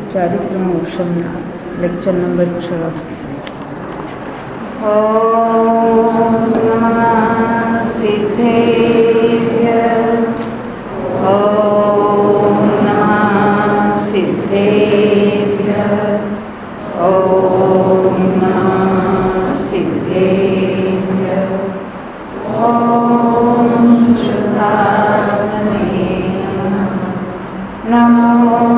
चारित्रमोक्षम lecture number 6। ओम नमः सिद्धेभ्यः। ओम नमः सिद्धेभ्यः। ओम नमः सिद्धेभ्यः। ओम शुद्धात्मने नमो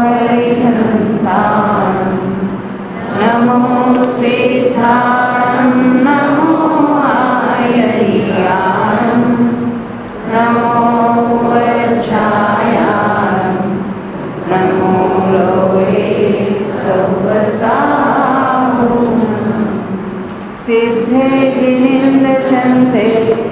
वैकुंठाय नमो सिद्धाय नमो आयर्याय नमो वज्राय नमो लोके सर्वसाहुः सिद्धे जिनेन्द्रचन्दे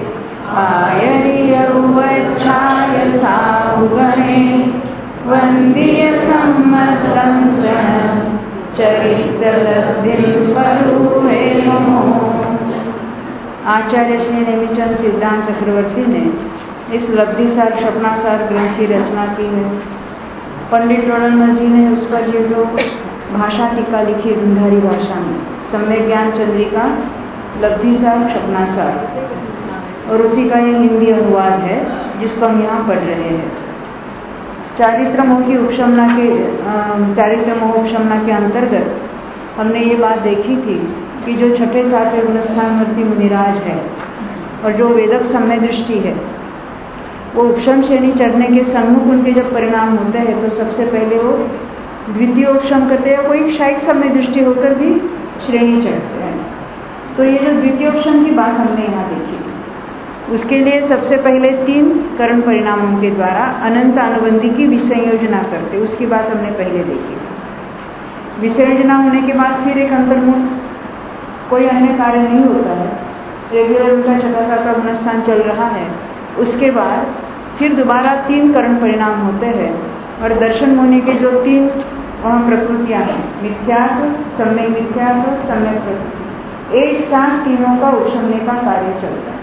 आयर्यवज्राय साहुगणे वन्दीय सम्मतं चरित्रलब्धिं करुणे नमो। आचार्य श्री नेमिचंद सिद्धांत चक्रवर्ती ने इस लब्धिसार स्वप्नासार ग्रंथ की रचना की है। पंडित डोडलमल जी ने उस पर ये जो भाषा टीका लिखी ढूंढारी भाषा में, सम्यक ज्ञान चंद्रिका लब्धिसार स्वप्नासार, और उसी का ये हिंदी अनुवाद है जिसको हम यहाँ पढ़ रहे हैं। चारित्रमोह उपशमना के अंतर्गत हमने ये बात देखी थी कि जो छठे सातवें गुणस्थानवर्ती मुनिराज है और जो वेदक सम्य दृष्टि है, वो उपशम श्रेणी चढ़ने के सन्मुख उनके जब परिणाम होते हैं तो सबसे पहले वो द्वितीय उपशम करते हैं, कोई क्षयिक सम्य दृष्टि होकर भी श्रेणी चढ़ते हैं। तो ये जो द्वितीय उपशम की बात हमने यहाँ देखी, उसके लिए सबसे पहले 3 करण परिणामों के द्वारा अनंत अनुबंधी की विसंयोजना करते, उसकी बात हमने पहले देखी। विसंयोजना होने के बाद फिर एक अंतर्मुख कोई अन्य कार्य नहीं होता है, रेगुलर उनका छठा सातवां गुणस्थान चल रहा है। उसके बाद फिर दोबारा 3 करण परिणाम होते हैं और दर्शन होने के जो 3 वहाँ प्रकृतियाँ हैं, मिथ्यात्व, सम्यक मिथ्यात्व, सम्यक प्रकृति, एक साथ तीनों का उपशमने का कार्य चलता है।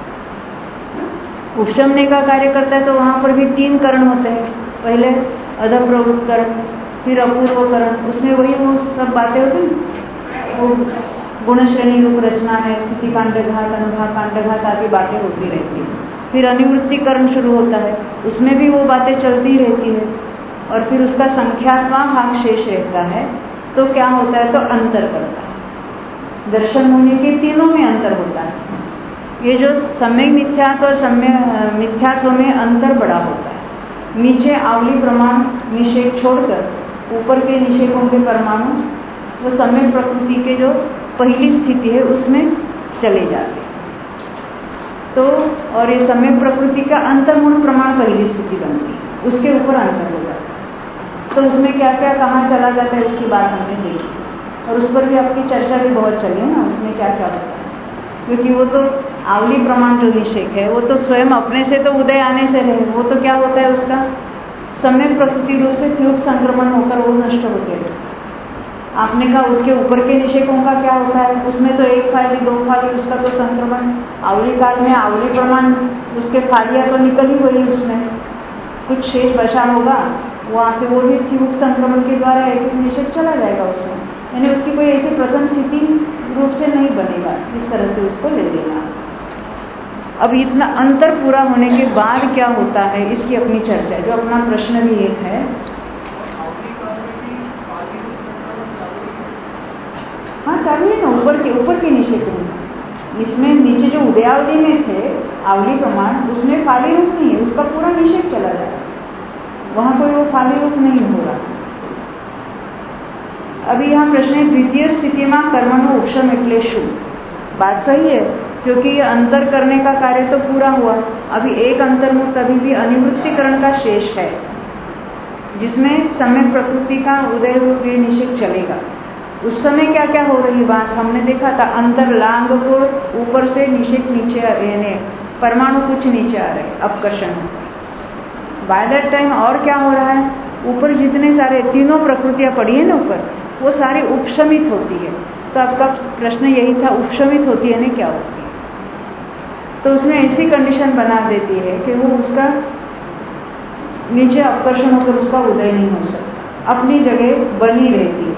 उपशमने का कार्य करता है तो वहाँ पर भी 3 करण होते हैं। पहले अधप्रवृत्त करण, फिर अपूर्व करण, उसमें वही वो सब बातें होती हैं, वो गुणश्रेणी रूप रचना है, स्थिति कांडघात, अनुभाग कांडघात आदि बातें होती रहती है। फिर अनिवृत्ति करण शुरू होता है, उसमें भी वो बातें चलती रहती है और फिर उसका संख्यात्मक भाग शेष रहता है। तो क्या होता है, तो अंतर करता है। दर्शन होने के तीनों में अंतर होता है। ये जो सम्यक मिथ्यात्व और सम्यक मिथ्यात्व में अंतर बड़ा होता है। नीचे आवली प्रमाण निषेक छोड़कर ऊपर के निषेकों के परमाणु वो सम्यक प्रकृति के जो पहली स्थिति है उसमें चले जाते हैं। तो और ये सम्यक प्रकृति का अंतर्मूल प्रमाण पहली स्थिति बनती है, उसके ऊपर अंतर हो जाता है। तो उसमें क्या क्या कहाँ चला जाता है उसकी बात हमने देखी और उस पर भी आपकी चर्चा भी बहुत चली है ना, उसमें क्या क्या होता है। क्योंकि वो तो आवली प्रमाण जो निषेक है वो तो स्वयं अपने से तो उदय आने से रहे, वो तो क्या होता है उसका सम्यक प्रकृति रूप से त्युग संक्रमण होकर वो नष्ट होते हैं। आपने कहा उसके ऊपर के निषेकों का क्या होता है, उसमें तो 1 फाली 2 फाली उसका तो संक्रमण, आवली काल में आवली प्रमाण उसके फालियाँ तो निकल ही गई, उसमें कुछ शेष बचा होगा, वहाँ से वो भी त्युग संक्रमण के द्वारा एक निषेक चला जाएगा उसमें, यानी उसकी कोई ऐसी प्रथम स्थिति रूप से नहीं बनेगा, इस तरह से उसको ले लेना। अब इतना अंतर पूरा होने के बाद क्या होता है इसकी अपनी चर्चा, जो अपना प्रश्न भी एक है। हाँ चालू है ना, ऊपर के निषेक रूप, इसमें नीचे जो उदयावली में थे आवली प्रमाण, उसमें फाली रूप नहीं है, उसका पूरा निषेक चला जाएगा, वहाँ कोई वो फाली रूप नहीं होगा। अभी यहाँ प्रश्न है द्वितीय स्थिति में कर्मणो उपशम એટલે શું? बात सही है, क्योंकि ये अंतर करने का कार्य तो पूरा हुआ, अभी एक अंतर्मुक्त अभी भी अनिवृत्तिकरण का शेष है, जिसमें सम्यक प्रकृति का उदय रूप ये निषेक चलेगा। उस समय क्या क्या हो रही बात हमने देखा था, अंतर लांग को ऊपर से निषेक नीचे यानी परमाणु कुछ नीचे आ रहे, अपकर्षण। बाय दैट टाइम और क्या हो रहा है, ऊपर जितने सारे तीनों प्रकृतियां पड़ी है ना ऊपर, वो सारी उपशमित होती है। तो आपका प्रश्न यही था, उपशमित होती है ना, क्या होती है? तो उसमें ऐसी कंडीशन बना देती है कि वो उसका नीचे अपकर्षण होकर उसका उदय नहीं हो सकता, अपनी जगह बनी रहती है।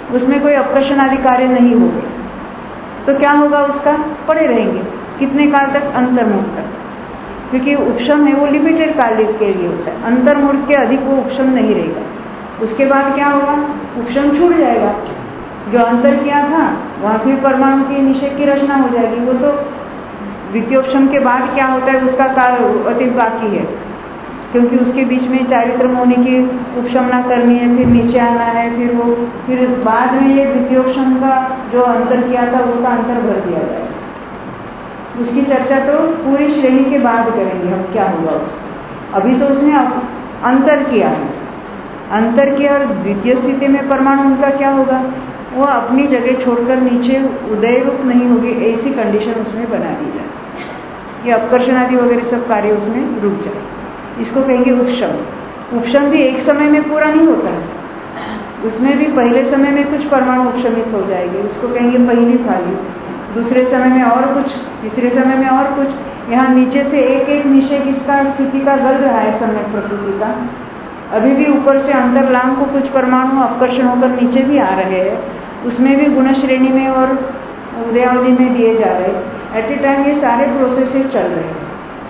उसमें कोई अपकर्षण आदि कार्य नहीं होगा, तो क्या होगा उसका? पड़े रहेंगे। कितने काल तक? अंतर्मुख तक, क्योंकि उपशम है वो लिमिटेड काल के लिए होता है, अंतर्मुख के अधिक वो उपशम नहीं रहेगा। उसके बाद क्या होगा? उपशम छूट जाएगा। जो अंतर किया था वहां फिर परमाणु की निषेध की रचना हो जाएगी। वो तो द्वितीयोपशम के बाद क्या होता है उसका काल अतीत बाकी है, क्योंकि उसके बीच में चारित्र होने की उपशमना करनी है, फिर नीचे आना है, फिर बाद में ये द्वितीयोपशम का जो अंतर किया था उसका अंतर भर दिया जाएगा। उसकी चर्चा तो पूरी श्रेणी के बाद करेंगे हम, क्या होगा उसका। अभी तो उसने अंतर किया है, अंतर किया, और द्वितीय स्थिति में परमाणु उनका क्या होगा? वो अपनी जगह छोड़कर नीचे उदय रूप नहीं होगी, ऐसी कंडीशन उसमें बना दी जाए। ये अपकर्षण आदि वगैरह सब कार्य उसमें रुक जाए। इसको कहेंगे उपशम। उपशम भी एक समय में पूरा नहीं होता है, उसमें भी पहले समय में कुछ परमाणु उपशमित हो जाएंगे, उसको कहेंगे पहली थाली। दूसरे समय में और कुछ, तीसरे समय में और कुछ। यहाँ नीचे से एक एक निषेध इसका स्थिति का गल रहा है समय प्रकृति का। अभी भी ऊपर से अंतर्लाम को कुछ परमाणु अपकर्षण होकर नीचे भी आ रहे हैं, उसमें भी गुण श्रेणी में और उदयावधि में दिए जा रहे हैं। एट ए टाइम ये सारे प्रोसेसेस चल रहे हैं,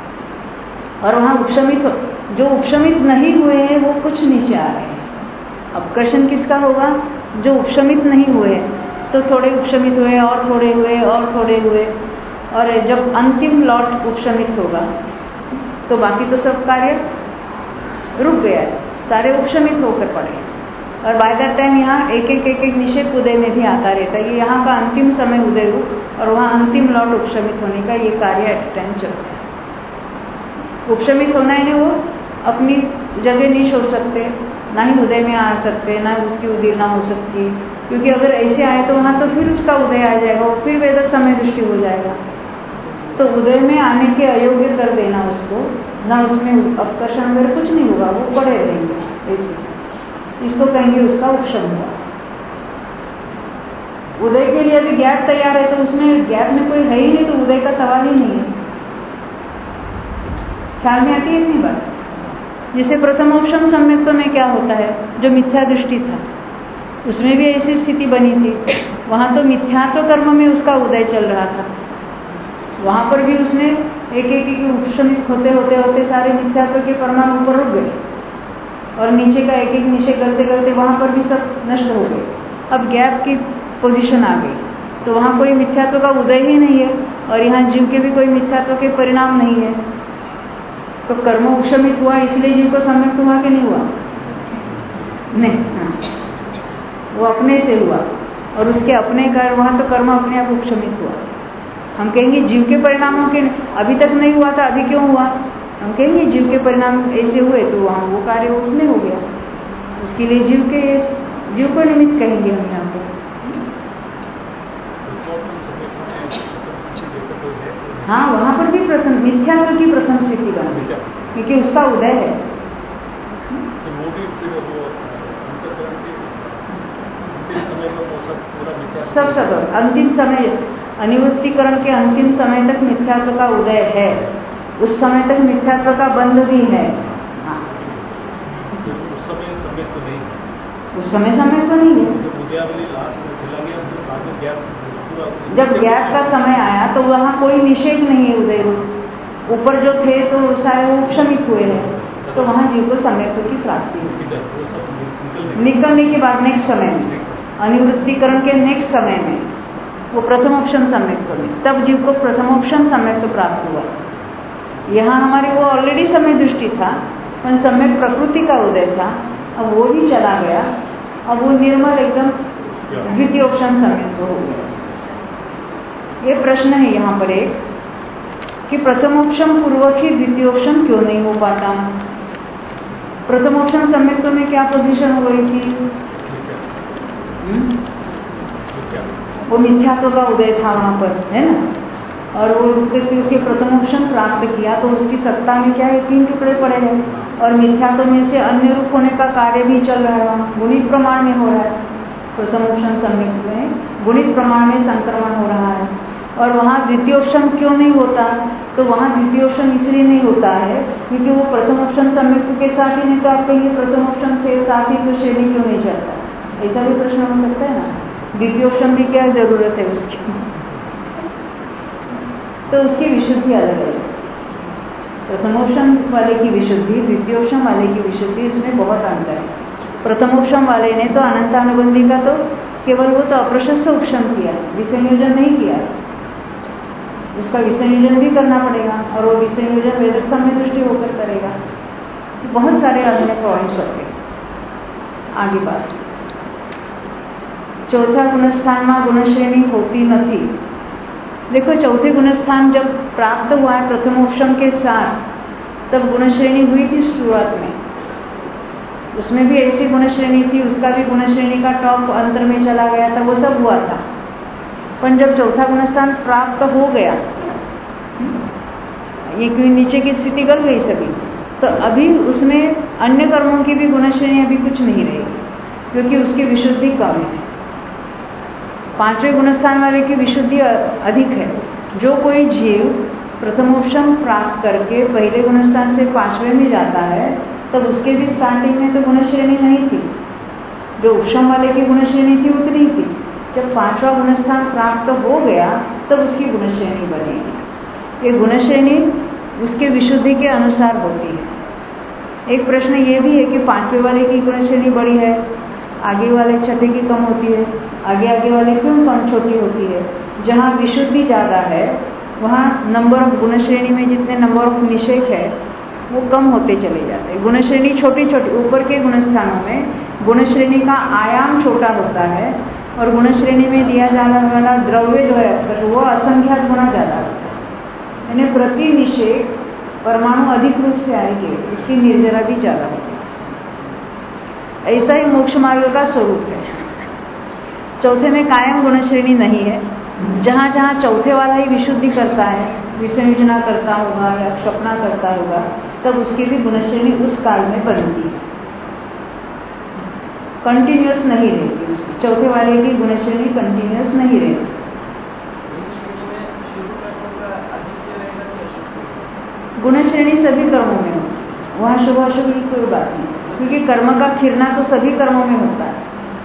और वहाँ उपशमित जो उपशमित नहीं हुए हैं वो कुछ नीचे आ रहे हैं। अपकर्षण किसका होगा? जो उपशमित नहीं हुए, तो थोड़े उपशमित हुए और थोड़े हुए और थोड़े हुए, और जब अंतिम लॉट उपशमित होगा तो बाकी तो सब कार्य रुक गया है, सारे उपशमित होकर पड़े। और बाय दैट टाइम यहाँ एक एक निषेध उदय में भी आता रहता है। ये यहाँ का अंतिम समय उदय रूप और वहाँ अंतिम लॉट उपशमित होने का ये कार्य एट टाइम चलता है। उपशमित होना है वो अपनी जगह नहीं छोड़ सकते, ना ही उदय में आ सकते, ना उसकी उदीर्णा हो सकती, क्योंकि अगर ऐसे आए तो वहाँ तो फिर उसका उदय आ जाएगा, वो फिर वेदक समय दृष्टि हो जाएगा। तो उदय में आने के अयोग्य कर देना उसको, ना उसमें अपकर्षण वगैरह कुछ नहीं होगा, वो पड़े रहेंगे ऐसे। इसको कहेंगे उसका उपशम हुआ। उदय के लिए अभी गैप तैयार है, तो उसमें गैप में कोई है ही नहीं, तो उदय का सवाल ही नहीं है। ख्याल में आती है इतनी बात? जैसे प्रथमोपशम सम्यक्त्व में क्या होता है, जो मिथ्या दृष्टि था उसमें भी ऐसी स्थिति बनी थी। वहां तो मिथ्यात्व कर्म में उसका उदय चल रहा था, वहां पर भी उसने एक एक उपशमित होते होते होते सारे मिथ्यात्व के परमाणु ऊपर रुक गए, और नीचे का एक एक नीचे गलते गलते वहां पर भी सब नष्ट हो गए। अब गैप की पोजीशन आ गई, तो वहां कोई मिथ्यात्व का उदय ही नहीं है, और यहाँ जीव के भी कोई मिथ्यात्व के परिणाम नहीं है। तो कर्म उपशमित हुआ, इसलिए जीव को सम्यक हुआ कि नहीं हुआ? नहीं, हाँ। वो अपने से हुआ, और उसके अपने का वहां तो कर्म अपने आप उपशमित हुआ। हम कहेंगे जीव के परिणामों के अभी तक नहीं हुआ था, अभी क्यों हुआ? हम कहेंगे जीव के परिणाम ऐसे हुए, तो वहां वो कार्य उसमें हो गया। उसके लिए जीव को निमित्त कहेंगे हम यहाँ पर। हाँ, वहां पर भी प्रथम मिथ्यात्व की प्रथम स्थिति बन गई, क्योंकि उसका उदय है। सब अंतिम समय, अनिवृत्तिकरण के अंतिम समय तक मिथ्यात्व का उदय है, उस समय तक मिथ्यात्व का बंध भी है। हाँ, उस समय तो नहीं है। जब गैप का समय आया तो वहाँ कोई निषेध नहीं है उदय रूप, ऊपर जो थे तो सारे उपशमित हुए हैं, तो वहाँ जीव को सम्यक्त्व की प्राप्ति हुई। निकलने के बाद नेक्स्ट समय में, अनिवृत्तिकरण के नेक्स्ट समय में, वो प्रथमोपशम सम्यक्त्व में, तब जीव को प्रथमोपशम सम्यक्त्व प्राप्त हुआ। यहाँ हमारे वो ऑलरेडी समय दृष्टि था, पर सम्यक प्रकृति का उदय था, अब वो ही चला गया, अब वो निर्मल एकदम द्वितीयोपशम सम्यक्त्व हो गया। ये प्रश्न है यहाँ पर एक, कि प्रथमोपशम पूर्वक ही द्वितीयोपशम क्यों नहीं हो पाता? प्रथमोपशम सम्यक्त्व में क्या पोजीशन हो गई थी? वो मिथ्यात्व का उदय था वहां पर, है ना, और वो उसके प्रथमोपशम प्राप्त किया, तो उसकी सत्ता में क्या है, 3 टुकड़े पड़े हैं, और मिथ्यात्व में से अन्य रूप होने का कार्य भी चल रहा है, वहाँ गुणित प्रमाण में हो रहा है। प्रथमोपशम सम्यक्त्व में गुणित प्रमाण में संक्रमण हो रहा है, और वहाँ द्वितीयोपशम क्यों नहीं होता? तो वहाँ द्वितीयोपशम इसलिए नहीं होता है क्योंकि वो प्रथमोपशम सम्यक्त्व के साथ ही, नहीं तो आप कहिए प्रथमोपशम से साथ ही तो श्रेणी क्यों नहीं चलता? ऐसा भी प्रश्न हो सकता है ना। द्वितीयोपम भी क्या जरूरत है उसकी? तो उसकी विशुद्धि अलग है। प्रथमोपम वाले की विशुद्धि, द्वितीयोपम वाले की विशुद्धि, इसमें बहुत अंतर है। प्रथमोपम वाले ने तो अनंतानुबंधी का तो केवल वो तो अप्रशस्त उपशम किया, विसंयोजन नहीं किया। उसका विसंयोजन भी करना पड़ेगा और वो विसंयोजन वेदक समय दृष्टि होकर करेगा। बहुत सारे अन्य पॉइंट्स होते हैं। आगे बात, चौथा गुणस्थान में गुणश्रेणी होती नहीं। देखो, चौथे गुणस्थान जब प्राप्त हुआ है प्रथमोपम के साथ, तब गुणश्रेणी हुई थी शुरुआत में। उसमें भी ऐसी गुणश्रेणी थी, उसका भी गुणश्रेणी का टॉप अंतर में चला गया था, वो सब हुआ था। पर जब चौथा गुणस्थान प्राप्त हो गया, ये क्यों नीचे की स्थिति गल गई सभी, तो अभी उसमें अन्य कर्मों की भी गुणश्रेणी अभी कुछ नहीं रहेगी, क्योंकि उसकी विशुद्धि कम है। पांचवें गुणस्थान वाले की विशुद्धि अधिक है। जो कोई जीव प्रथमोपम प्राप्त करके पहले गुणस्थान से पांचवें में जाता है, तब उसके भी स्टार्टिंग में तो गुणश्रेणी नहीं थी। जो उपशम वाले की गुणश्रेणी थी उतनी थी। जब पांचवा गुणस्थान प्राप्त हो गया, तब उसकी गुणश्रेणी बनेगी। ये गुणश्रेणी उसके विशुद्धि के अनुसार होती है। एक प्रश्न ये भी है कि पांचवें वाले की गुणश्रेणी बड़ी है, आगे वाले छठे की कम होती है। आगे वाले क्यों कम छोटी होती है? जहाँ विशुद्धि ज़्यादा है, वहाँ नंबर ऑफ गुणश्रेणी में जितने नंबर ऑफ निषेक है वो कम होते चले जाते हैं। गुणश्रेणी छोटी छोटी, ऊपर के गुणस्थानों में गुणश्रेणी का आयाम छोटा होता है और गुणश्रेणी में दिया जाने वाला द्रव्य जो है वो असंख्यात गुना ज़्यादा होता है। यानी प्रति निषेक परमाणु अधिक रूप से आएंगे, उसकी निर्जरा भी ज़्यादा होगी। ऐसा ही मोक्ष मार्ग का स्वरूप है। चौथे में कायम गुणश्रेणी नहीं है। जहाँ जहाँ चौथे वाला ही विशुद्धि करता है, विसंयोजना करता होगा या क्षपना करता होगा, तब उसकी भी गुणश्रेणी उस काल में बनती है, कंटिन्यूअस नहीं रहेगी। उसकी चौथे वाले की गुणश्रेणी कंटिन्यूअस नहीं रहेगी। गुणश्रेणी सभी कर्मों में हो, वहाँ शुभ अशुभ की कोई बात नहीं, क्योंकि कर्म का खिरना तो सभी कर्मों में होता है।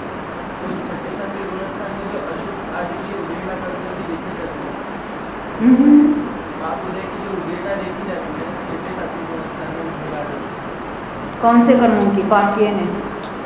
कौन से कर्मों की बात किए ने?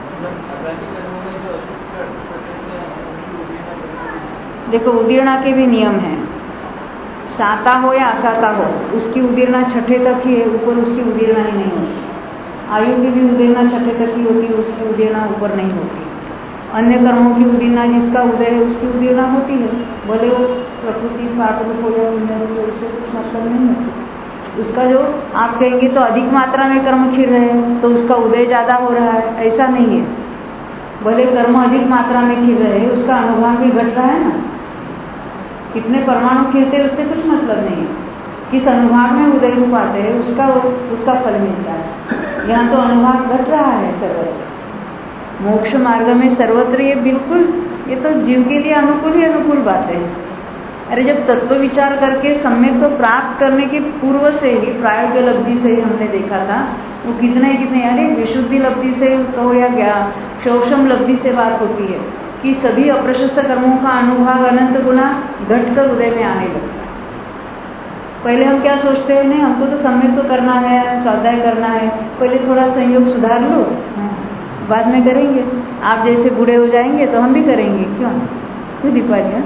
देखो, उदीर्णा के भी नियम हैं। साता हो या असाता हो, उसकी उदीर्णा छठे तक ही है, ऊपर उसकी उदीर्णा ही नहीं होती। आयु की भी उदीर्णा छठे तक ही होती है, उसकी उदीर्णा ऊपर नहीं होती। अन्य कर्मों की उदीर्णा जिसका उदय है उसकी उदीर्णा होती है, भले वो प्रकृति पाठ रूप हो या उससे कुछ मतलब नहीं होती। उसका जो आप कहेंगे तो अधिक मात्रा में कर्म खिर रहे हैं तो उसका उदय ज़्यादा हो रहा है, ऐसा नहीं है। भले कर्म अधिक मात्रा में खिर रहे हैं, उसका अनुभाग भी घट रहा है ना। कितने परमाणु खिरते उससे कुछ मतलब नहीं है। किस अनुभाग में उदय रूप आते हैं उसका फल मिलता है। यहाँ तो अनुभाग घट रहा है सर्वत्र। मोक्ष मार्ग में सर्वत्र ये बिल्कुल, ये तो जीव के लिए अनुकूल ही अनुकूल बात है। अरे जब तत्व विचार करके सम्यक तो प्राप्त करने के पूर्व से ही, प्रायोगिक लब्धि से ही हमने देखा था, वो कितने अरे विशुद्धि लब्धि से कहो या क्या शोषम लब्धि से बात होती है कि सभी अप्रशस्त कर्मों का अनुभाग अनंत गुना घटकर उदय में आने लगता है। पहले हम क्या सोचते हैं, नहीं हमको तो सम्यक तो करना है, स्वाध्याय करना है, पहले थोड़ा संयोग सुधार लो, बाद में करेंगे। आप जैसे बूढ़े हो जाएंगे तो हम भी करेंगे, क्यों दीपावली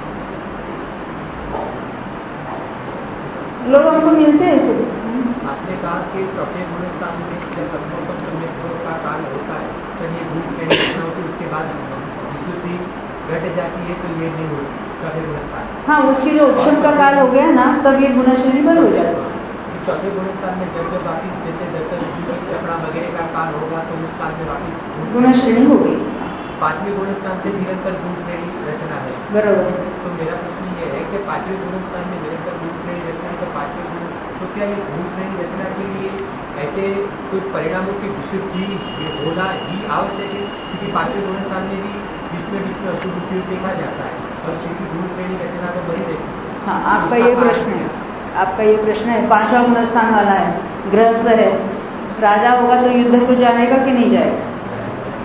लोग हमको मिलते हैं ऐसे। आपने कहा कि चौथे गुणस्थान में जब का काल होता है तो ये भूख नहीं होती, उसके बाद विशुद्धि घट जाती है, तो ये नहीं होती चौथे गुणस्थान। हाँ, उसकी जो उपशम का काल हो गया ना, तब ये गुणश्रेणी बंद हो जाती है। चौथे गुणस्थान में जब वापिस जैसे कपड़ा वगैरह का काल होगा तो उस काल में वापिस गुणश्रेणी होगी। पांचवें गुणस्थान से निरंतर गुण श्रेणी रचना है, बराबर। तो मेरा प्रश्न ये है कि पांचवें गुणस्थान में निरंतर गुण श्रेणी रचना, तो पांचवें गुण, तो क्या ये गुण श्रेणी रचना के लिए ऐसे कुछ परिणामों की विशुद्धि होना ही आवश्यक है? क्योंकि पांचवें गुणस्थान में भी बीच में अशुभ उपयोग देखा जाता है और क्योंकि गुण श्रेणी रचना तो बड़ी देखी। हाँ, आपका ये प्रश्न है, आपका ये प्रश्न है। पांचवा गुणस्थान वाला है, गृहस्थ है, राजा होगा तो युद्ध को जाएगा कि नहीं जाएगा?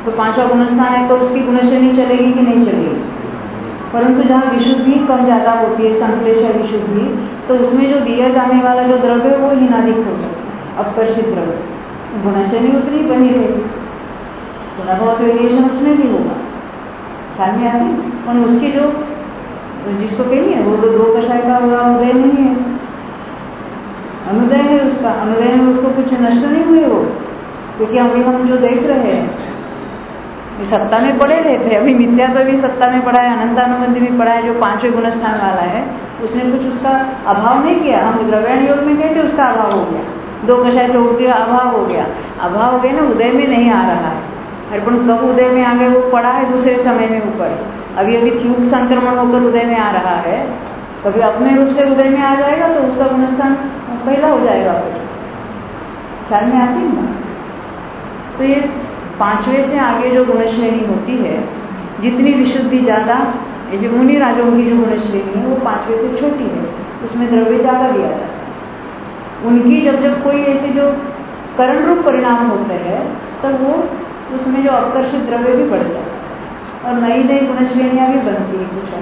तो पांचवा गुणस्थान है तो उसकी गुणश्रेणी चलेगी कि नहीं चलेगी। परंतु जहाँ विशुद्धि कम ज्यादा होती है, संश्लेषण विशुद्धि, तो उसमें जो दिया जाने वाला जो द्रव्य है वो हीनाधिक हो सकता है, अपकर्षित द्रव्य, गुणश्रेणी उतनी बनी रहेगी, थोड़ा बहुत वेरिएशन उसमें भी होगा, ख्याल में आती। और उसकी जो जिसको कही है वो तो दो कषाय का अनुदय नहीं है, अनुदय है उसका, अनुदय में उसको कुछ नष्ट नहीं हुए वो, क्योंकि अभी हम जो देख रहे हैं ये सत्ता में पड़े रहते हैं। अभी मिथ्या तो भी सत्ता में पड़ा है, अनंतानुबंधी भी पड़ा है, जो पांचवें गुणस्थान वाला है उसने कुछ उसका अभाव नहीं किया। हम द्रव्यायन योग में कहते उसका अभाव हो गया, दो कषाय चौथ का अभाव हो गया, अभाव हो गया ना, उदय में नहीं आ रहा है। अर्पण कब उदय में आ गए, वो पड़ा है दूसरे समय में ऊपर, अभी अभी थ्यूक संक्रमण होकर उदय में आ रहा है, कभी अपने रूप से उदय में आ जाएगा तो उसका गुणस्थान पहला हो जाएगा। ख्याल में आती है ना। तो ये पांचवें से आगे जो गुणश्रेणी होती है, जितनी विशुद्धि ज्यादा, ये जो मुनि राजों की जो गुणश्रेणी है वो पांचवें से छोटी है, उसमें द्रव्य ज्यादा दिया जाता है। उनकी जब जब कोई ऐसे जो करण रूप परिणाम होते हैं तब वो उसमें जो आकर्षित द्रव्य भी बढ़ जाता है और नई नई गुणश्रेणियां भी बनती है कुछ।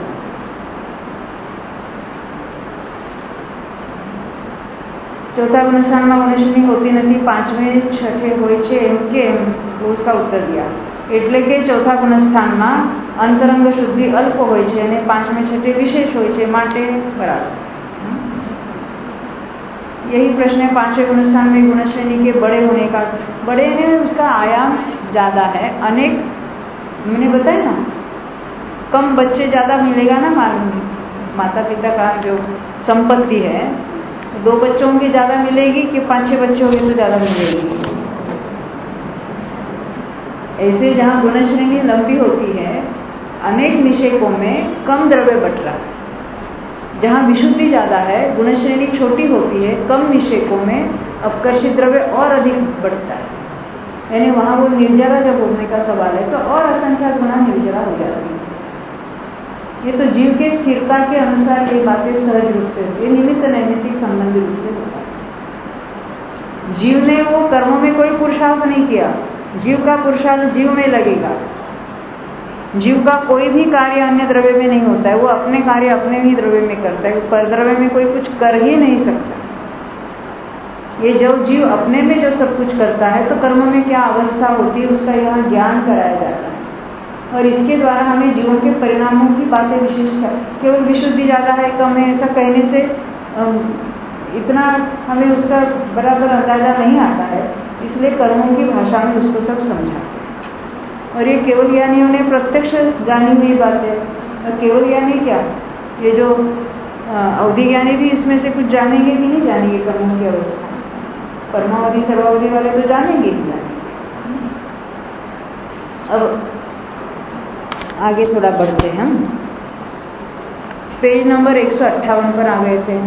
चौथा गुणस्थान में गुणश्रेणी होती नहीं, पांचमे छठे હોય છે એમ કે उसका उत्तर दिया। એટલે કે चौथा गुणस्थान में अंतरंग शुद्धि अल्प હોય છે અને पांचमे छठे विशेष હોય છે, માટે बराबर। यही प्रश्न है पांचवें गुणस्थान में गुणश्रेणी के बड़े होने का। बड़े हैं उसका आयाम ज्यादा है, अनेक मैंने बताया ना, कम बच्चे ज्यादा मिलेगा ना, माता पिता का जो संपत्ति है, दो बच्चों की ज्यादा मिलेगी कि 5-6 बच्चे होंगे तो ज्यादा मिलेगी। ऐसे जहाँ गुणश्रेणी लंबी होती है, अनेक निषेकों में कम द्रव्य बट रहा है। जहाँ विशुद्धि ज्यादा है, गुणश्रेणी छोटी होती है, कम निषेकों में अपकर्षित द्रव्य और अधिक बढ़ता है, यानी वहां वो निर्जरा जब होने का सवाल है तो और असंख्यात गुना निर्जरा हो जाती है। ये तो जीव के स्थिरता के अनुसार ये बातें सहज रूप से होती है, निमित्त नैमित्तिक संबंधी रूप से होता है। जीव ने वो कर्मों में कोई पुरुषार्थ नहीं किया, जीव का पुरुषार्थ जीव में लगेगा। जीव का कोई भी कार्य अन्य द्रव्य में नहीं होता है, वो अपने कार्य अपने ही द्रव्य में करता है, पर द्रव्य में कोई कुछ कर ही नहीं सकता। ये जब जीव अपने में जो सब कुछ करता है तो कर्म में क्या अवस्था होती है उसका यहाँ ज्ञान कराया जाता है, और इसके द्वारा हमें जीवन के परिणामों की बातें विशेष कर, केवल विशुद्धि ज्यादा है कम है ऐसा कहने से इतना हमें उसका बराबर अंदाजा नहीं आता है, इसलिए कर्मों की भाषा में उसको सब समझाते हैं। और ये केवल ज्ञानियों ने प्रत्यक्ष जानी हुई बात है। और केवल ज्ञानी क्या, ये जो अवधि ज्ञानी भी इसमें से कुछ जानेंगे कि नहीं जानेंगे कर्मों की अवस्था, परमावधि सर्वावधि वाले तो जानेंगे ही जानेंगे। अब आगे थोड़ा बढ़ते हैं हम, पेज नंबर 158 पर आ गए थे।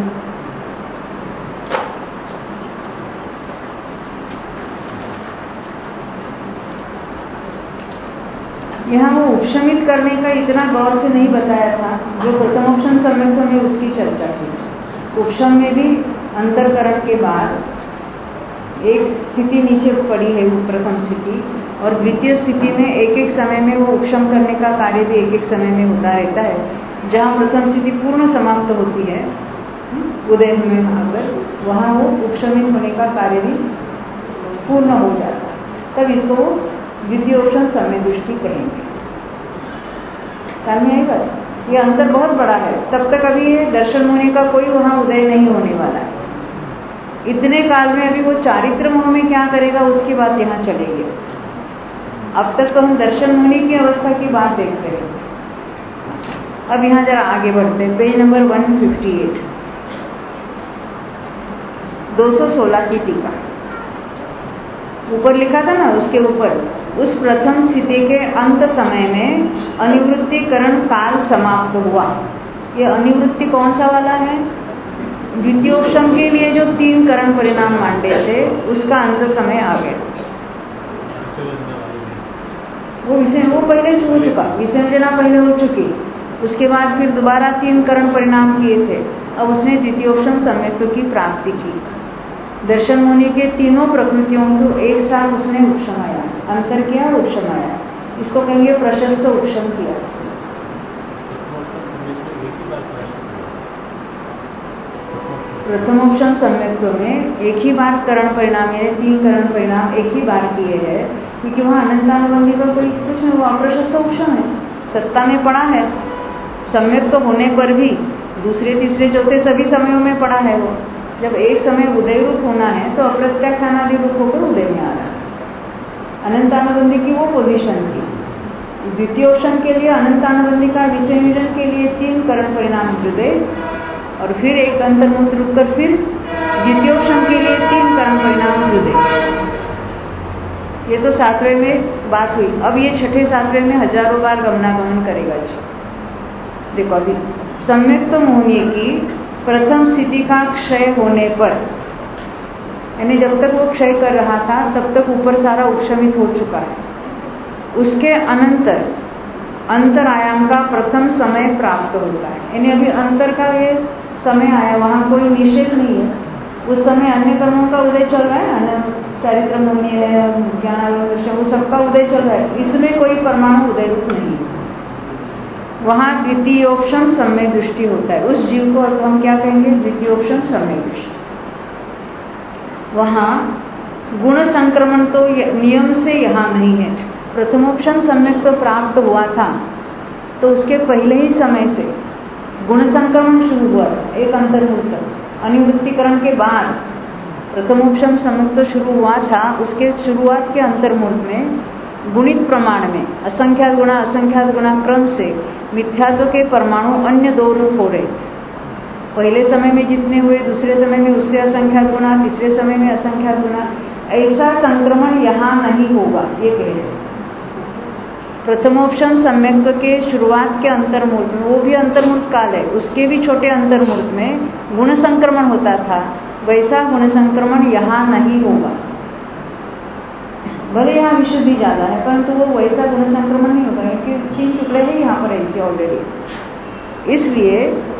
यहाँ वो उपशमित करने का इतना गौर से नहीं बताया था, जो प्रथमोपशम सम्यक्त में उसकी चर्चा की। उपशम में भी अंतरकरण के बाद एक स्थिति नीचे पड़ी है, वो प्रथम स्थिति, और द्वितीय स्थिति में एक एक समय में वो उपशम करने का कार्य भी एक एक समय में होता रहता है। जहाँ प्रथम स्थिति पूर्ण समाप्त होती है उदय में आकर, वहाँ वो उपशमित होने का कार्य भी पूर्ण हो जाता है, तब इसको द्वितीयोपशम समय दृष्टि कहेंगे। समझ आई बात? ये अंतर बहुत बड़ा है। तब तक अभी ये दर्शन होने का कोई वहाँ उदय नहीं होने वाला है। इतने काल में अभी वो चारित्र मोह में क्या करेगा उसकी बात यहाँ चलेगी। अब तक तो हम दर्शन होने की अवस्था की बात देख रहे हैं। अब यहाँ जरा आगे बढ़ते हैं, पेज नंबर 158, 216 की टीका। ऊपर लिखा था ना, उसके ऊपर उस प्रथम स्थिति के अंत समय में अनिवृत्तिकरण काल समाप्त हुआ। ये अनिवृत्ति कौन सा वाला है? द्वितीयोपशम के लिए जो 3 करण परिणाम मांडे थे उसका अंत समय आ गया। वो पहले हो चुका, विसर्जना पहले हो चुकी, उसके बाद फिर दोबारा 3 करण परिणाम किए थे। अब उसने द्वितीयोपशम सम्यक्त्व की प्राप्ति की। दर्शन होने के तीनों प्रकृतियों को एक साथ उसने उपशमाया, अंतर किया, उपशमाया। इसको कहेंगे प्रशस्त उपशम किया। प्रथमोपशम सम्यक्त्व में एक ही बार करण परिणाम यानी 3 करण परिणाम एक ही बार किए हैं, क्योंकि वहाँ अनंतानुबंधी का कोई कुछ नहीं, वो अप्रशस्त उपशम है, सत्ता में पड़ा है। सम्यक्त्व होने पर भी दूसरे तीसरे चौथे सभी समयों में पड़ा है वो। जब एक समय उदय रूप होना है तो अप्रत्याख्यानादि रूप होकर उदय में आ रहा है। अनंतानुबंधी की वो पोजीशन थी। द्वितीयोपशम के लिए अनंतानुबंधी का विषय मिलन के लिए 3 करण परिणाम हृदय और फिर एक अंतर्मुक्त रुक कर फिर द्वितीयोपशम के लिए 3 करण परिणाम हृदय। ये तो 7वें में बात हुई। अब ये 6ठे 7वें में हजारों बार गमनागमन करेगा। देखो अभी सम्यक्त्व होने की प्रथम स्थिति का क्षय होने पर, यानी जब तक वो क्षय कर रहा था तब तक ऊपर सारा उपशमित हो चुका है। उसके अनंतर अंतर आयाम का प्रथम समय प्राप्त होता है, यानी अभी अंतर का ये समय आया, वहां कोई निषेध नहीं है। उस समय अन्य कर्मों का उदय चल रहा है, चारित्र मुनि है, ज्ञानालोक, वो सबका उदय चल रहा है। इसमें कोई परमाणु उदय रूप नहीं है। वहां द्वितीयोपशम सम्यक दृष्टि होता है। उस जीव को हम क्या कहेंगे? द्वितीयोपशम सम्यक दृष्टि। वहां गुण संक्रमण तो नियम से यहाँ नहीं है। प्रथमोपशम सम्यक तो प्राप्त हुआ था तो उसके पहले ही समय से गुण संक्रमण शुरू हुआ, एक अंतर्मुक्त अनिवृत्तिकरण के बाद प्रथमोपशम सम्यक तो शुरू हुआ था। उसके शुरुआत के अंतर्मुक्त में गुणित प्रमाण में असंख्यात गुणा क्रम से मिथ्यात्व के परमाणु अन्य 2 रूप हो रहे। पहले समय में जितने हुए, दूसरे समय में उससे असंख्यात गुणा, तीसरे समय में असंख्यात गुणा। ऐसा संक्रमण यहाँ नहीं होगा, ये कह रहे। प्रथमोपशम सम्यक्त्व के शुरुआत के अंतर्मूर्त में, वो भी अंतर्मूर्त काल है, उसके भी छोटे अंतर्मूर्त में गुण संक्रमण होता था, वैसा गुण संक्रमण यहाँ नहीं होगा। भले यहाँ विशुद्धि ज्यादा है परंतु वो वैसा गुण संक्रमण नहीं होगा, क्योंकि 3 टुकड़े हैं यहाँ पर ऐसे ऑलरेडी। इसलिए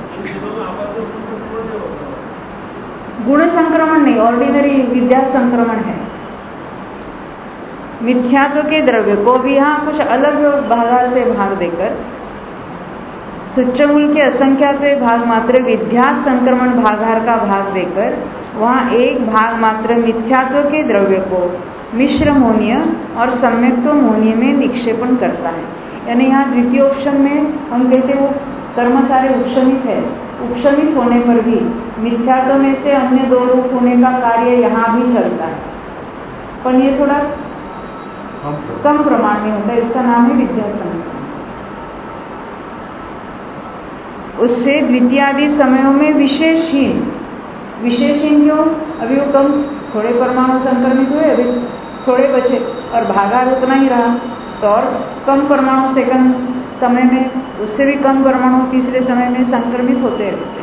गुण संक्रमण नहीं, ऑर्डिनरी विद्या संक्रमण है। मिथ्यात्व के द्रव्य को भी यहाँ कुछ अलग भागार से भाग देकर सूच्यमूल के असंख्यात भाग मात्र विद्यात संक्रमण भागार का भाग देकर वहाँ एक भाग मात्र मिथ्यात्व के द्रव्य को मिश्र मोनीय और सम्यक्त्व मोनीय में निक्षेपण करता है। यानी यहाँ द्वितीयोपशम में हम कहते वो कर्म सारे उपशमित है। उपशमित होने पर भी मिथ्यात्व में से अन्य 2 रूप होने का कार्य यहाँ भी चलता है, पर ये थोड़ा कम प्रमाण में होता है। इसका नाम है विद्या संक्रमण। उससे द्वितीयादि समयों में विशेषहीन क्यों? अभी वो कम थोड़े परमाणु संक्रमित हुए, अभी थोड़े बचे और भागार उतना ही रहा, तो और कम परमाणु सेकंड समय में, उससे भी कम परमाणु तीसरे समय में संक्रमित होते रहते।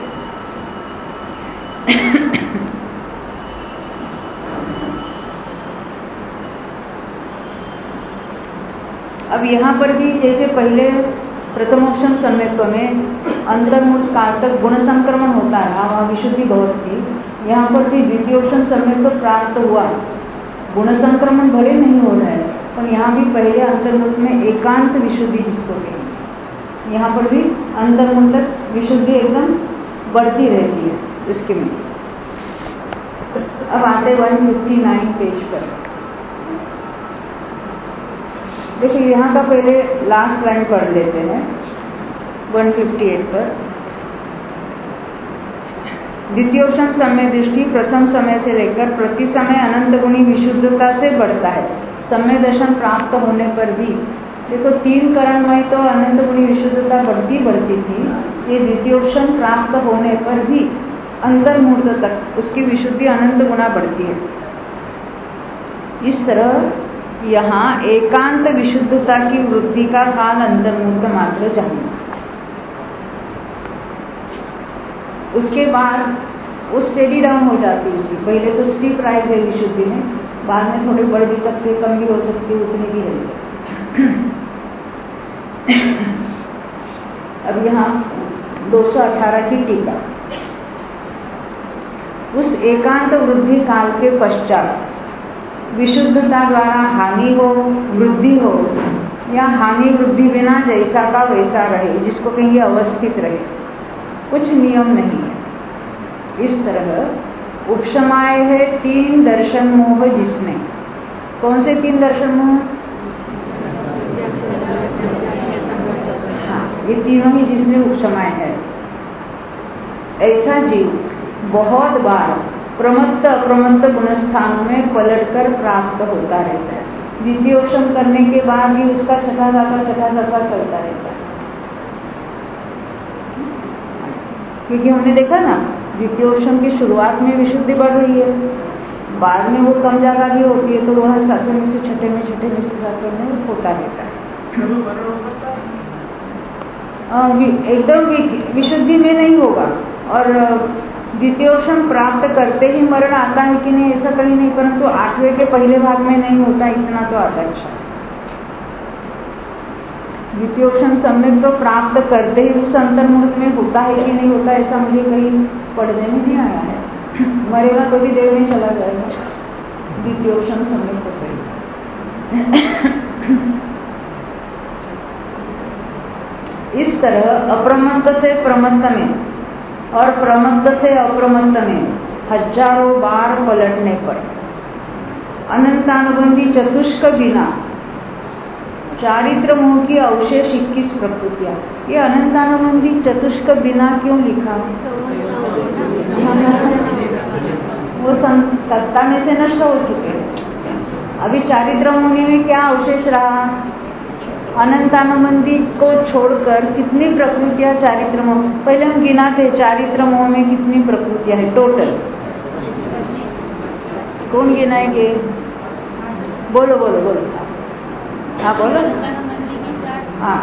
अब यहाँ पर भी जैसे पहले प्रथमोपशम सम्यक्त्व में अंतर्मुक्त काल तक गुण संक्रमण होता है, वहाँ विशुद्धि बहुत थी। यहाँ पर भी द्वितीयोपशम सम्यक्त्व प्राप्त हुआ, गुण संक्रमण भले नहीं हो रहा है, पर यहाँ भी पहले अंतर्मुक्त में एकांत विशुद्धि जिसको कहेंगे, यहाँ पर भी अंतर्मुक्त विशुद्धि एकदम बढ़ती रहती है इसके में। अब आते 159 पेज पर देखिए, यहाँ का पहले लास्ट लाइन पढ़ लेते हैं 158 पर। द्वितीयोपशम समय दृष्टि प्रथम समय से लेकर प्रति समय अनंत गुणी विशुद्धता से बढ़ता है। समय दर्शन प्राप्त होने पर भी देखो 3 करण में तो अनंत गुणी विशुद्धता बढ़ती थी। ये द्वितीयोपशम प्राप्त होने पर भी अंतर्मुहूर्त तक उसकी विशुद्धि अनंत गुना बढ़ती है। इस तरह यहाँ एकांत विशुद्धता की वृद्धि का काल अंतर्मुहूर्त मात्र चाहिए। उसके बाद वो स्टेडी डाउन हो जाती है उसकी। पहले तो स्टीप राइज है विशुद्धि में, बाद में थोड़ी बढ़ भी सकती है, कम भी हो सकती है, उतनी भी रह सकती। अब यहाँ 218 की टीका। उस एकांत वृद्धि काल के पश्चात विशुद्धता द्वारा हानि हो वृद्धि हो, या हानि वृद्धि बिना जैसा का वैसा रहे, जिसको कहेंगे अवस्थित रहे, कुछ नियम नहीं है। इस तरह उपशमाय है 3 दर्शन मोह जिसमें। कौन से 3 दर्शन मोह? हाँ, ये तीनों ही जिसमें उपशमाय है। ऐसा जीव बहुत बार प्रमत्त अप्रमत्त गुणस्थानों में पलटकर प्राप्त होता रहता है। द्वितीयोपशम करने के बाद भी उसका छठा सातवां चलता रहता है। क्योंकि हमने देखा ना, द्वितीयोपशम की शुरुआत में विशुद्धि बढ़ रही है, बाद में वो कम ज्यादा भी होती है, तो वह सातवें में से छठे में, छठे में से सातवें में होता रहता है। एकदम विशुद्धि में नहीं होगा। और द्वितीयोपशम प्राप्त करते ही मरण आता है कि नहीं, ऐसा कहीं नहीं, परंतु 8वें के पहले भाग में नहीं होता, इतना तो आता है। द्वितीयोपशम सम्यक तो प्राप्त करते ही उस अंतर्मुहूर्त में होता है कि नहीं होता, ऐसा मुझे कहीं पढ़ने में नहीं आया है। मरेगा तो भी देव में चला जाएगा, द्वितीयोपशम सम्यक तो सही। इस तरह अप्रमत्त से प्रमत्त में और प्रमत्त से अप्रमत्त में हजारों बार पलटने पर अनंतानुबंधी चतुष्क बिना चारित्र मोह की अवशेष 21 प्रकृतियां। ये अनंतानुबंधी चतुष्क बिना क्यों लिखा? वो सत्ता में से नष्ट हो चुके हैं। अभी चारित्र मोह में क्या अवशेष रहा? अनंतानुबंधी को छोड़कर कितनी प्रकृतियां चारित्र मोह? पहले हम गिनाते, चारित्र मोह में कितनी प्रकृतियां है टोटल? कौन गिनाएंगे? बोलो बोलो बोलो। हाँ बोलो। हाँ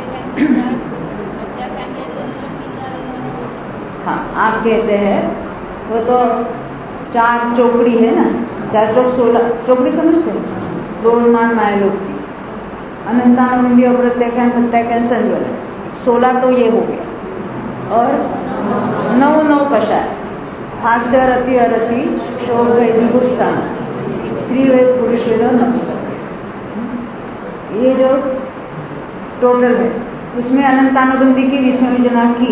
हाँ, आप कहते हैं वो तो 4 चौकड़ी है ना, 4 चौक 16 चौकड़ी समझते हैं? 2 मान मायलोक की अनंतानुबंधी और प्रत्याख्यान प्रत्याख्यान संज्ञा 16 तो ये हो गया। और 9 कषाय, हास्य रति अरति शोक वैधि गुस्सा त्रिवेद पुरुष वेद और नपुंसक, ये जो टोटल है उसमें अनंतानुबंधी की विसंयोजना की।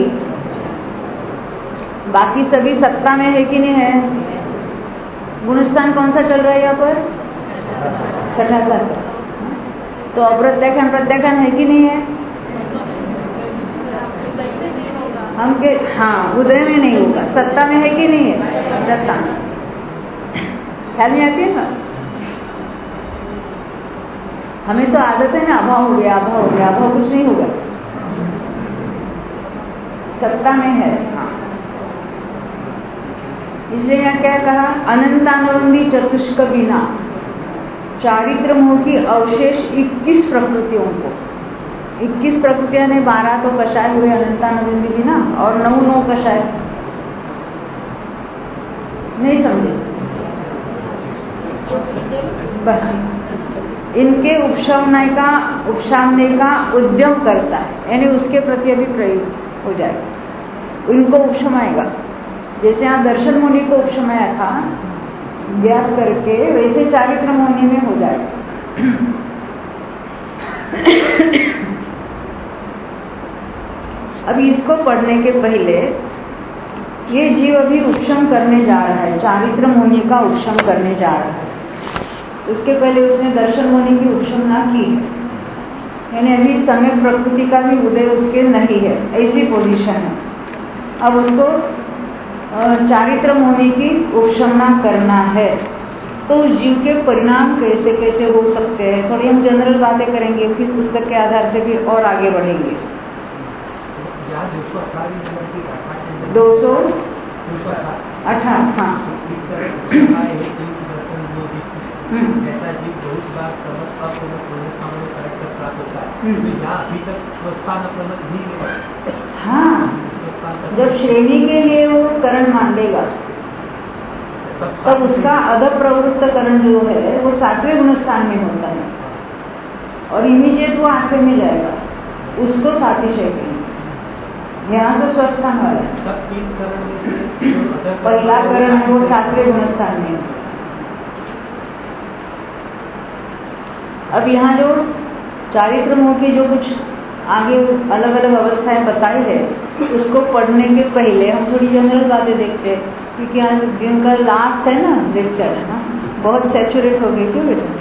बाकी सभी सत्ता में है कि नहीं है? गुणस्थान कौन सा चल रहा है यहाँ पर? छठा सातवां। तो अप्रत्याख्यान प्रत्याख्यान है कि नहीं है? हम के हाँ, उदय में नहीं होगा, सत्ता में है कि नहीं है? सत्ता में। ख्याल में आती है ना? हमें तो आदत है ना, अभाव हो गया, अभाव हो गया, अभाव कुछ नहीं होगा, सत्ता में है। हाँ, इसलिए यहाँ क्या कहा? अनंतानुबंधी चतुष्क बिना चारित्र मोह की अवशेष 21 प्रकृतियों को। 21 प्रकृतियां ने 12 तो कषाय हुए अनंतानुबंधी की ना, और 9 कषाय। नहीं समझे? इनके उपशामने का उद्यम करता है, यानी उसके प्रति अभी प्रयोग हो जाएगा, इनको उपशमाएगा। जैसे यहाँ दर्शन मुनि को उपशमाया था ज्ञात करके, वैसे चारित्र मोहिनी में हो जाएगा। अभी इसको पढ़ने के पहले ये जीव अभी उपशम करने जा रहा है, चारित्र मोहिनी का उपशम करने जा रहा है। उसके पहले उसने दर्शन मोहिनी की उपशमना की है, यानी अभी समय प्रकृति का भी उदय उसके नहीं है, ऐसी पोजीशन है। अब उसको चारित्र मोहिनी की उपशमना करना है, तो उस जीव के परिणाम कैसे कैसे हो सकते हैं, थोड़ी हम जनरल बातें करेंगे, फिर पुस्तक के आधार से फिर और आगे बढ़ेंगे। 218 हाँ। ऐसा जीव बहुत बार प्राप्त होता है, तो यहाँ अभी तक स्वस्थान अप्रमत भी है। हाँ, जब श्रेणी के लिए वो करण मान लेगा तब उसका अदब प्रवृत्त करण जो है वो 7वें गुणस्थान में होता है, और इमीडिएट वो 8वें में जाएगा, उसको सातिशय कहेंगे। यहाँ तो स्वस्थान वाला है, पहला करण है वो 7वें गुणस्थान में है। अब यहाँ जो चारित्र मोह की जो कुछ आगे अलग अलग अवस्थाएं बताई है, उसको पढ़ने के पहले हम थोड़ी जनरल बातें देखते हैं, क्योंकि आज दिन का लास्ट है ना लेक्चर, है ना, बहुत सैचुरेट हो गई। क्यों बेटा?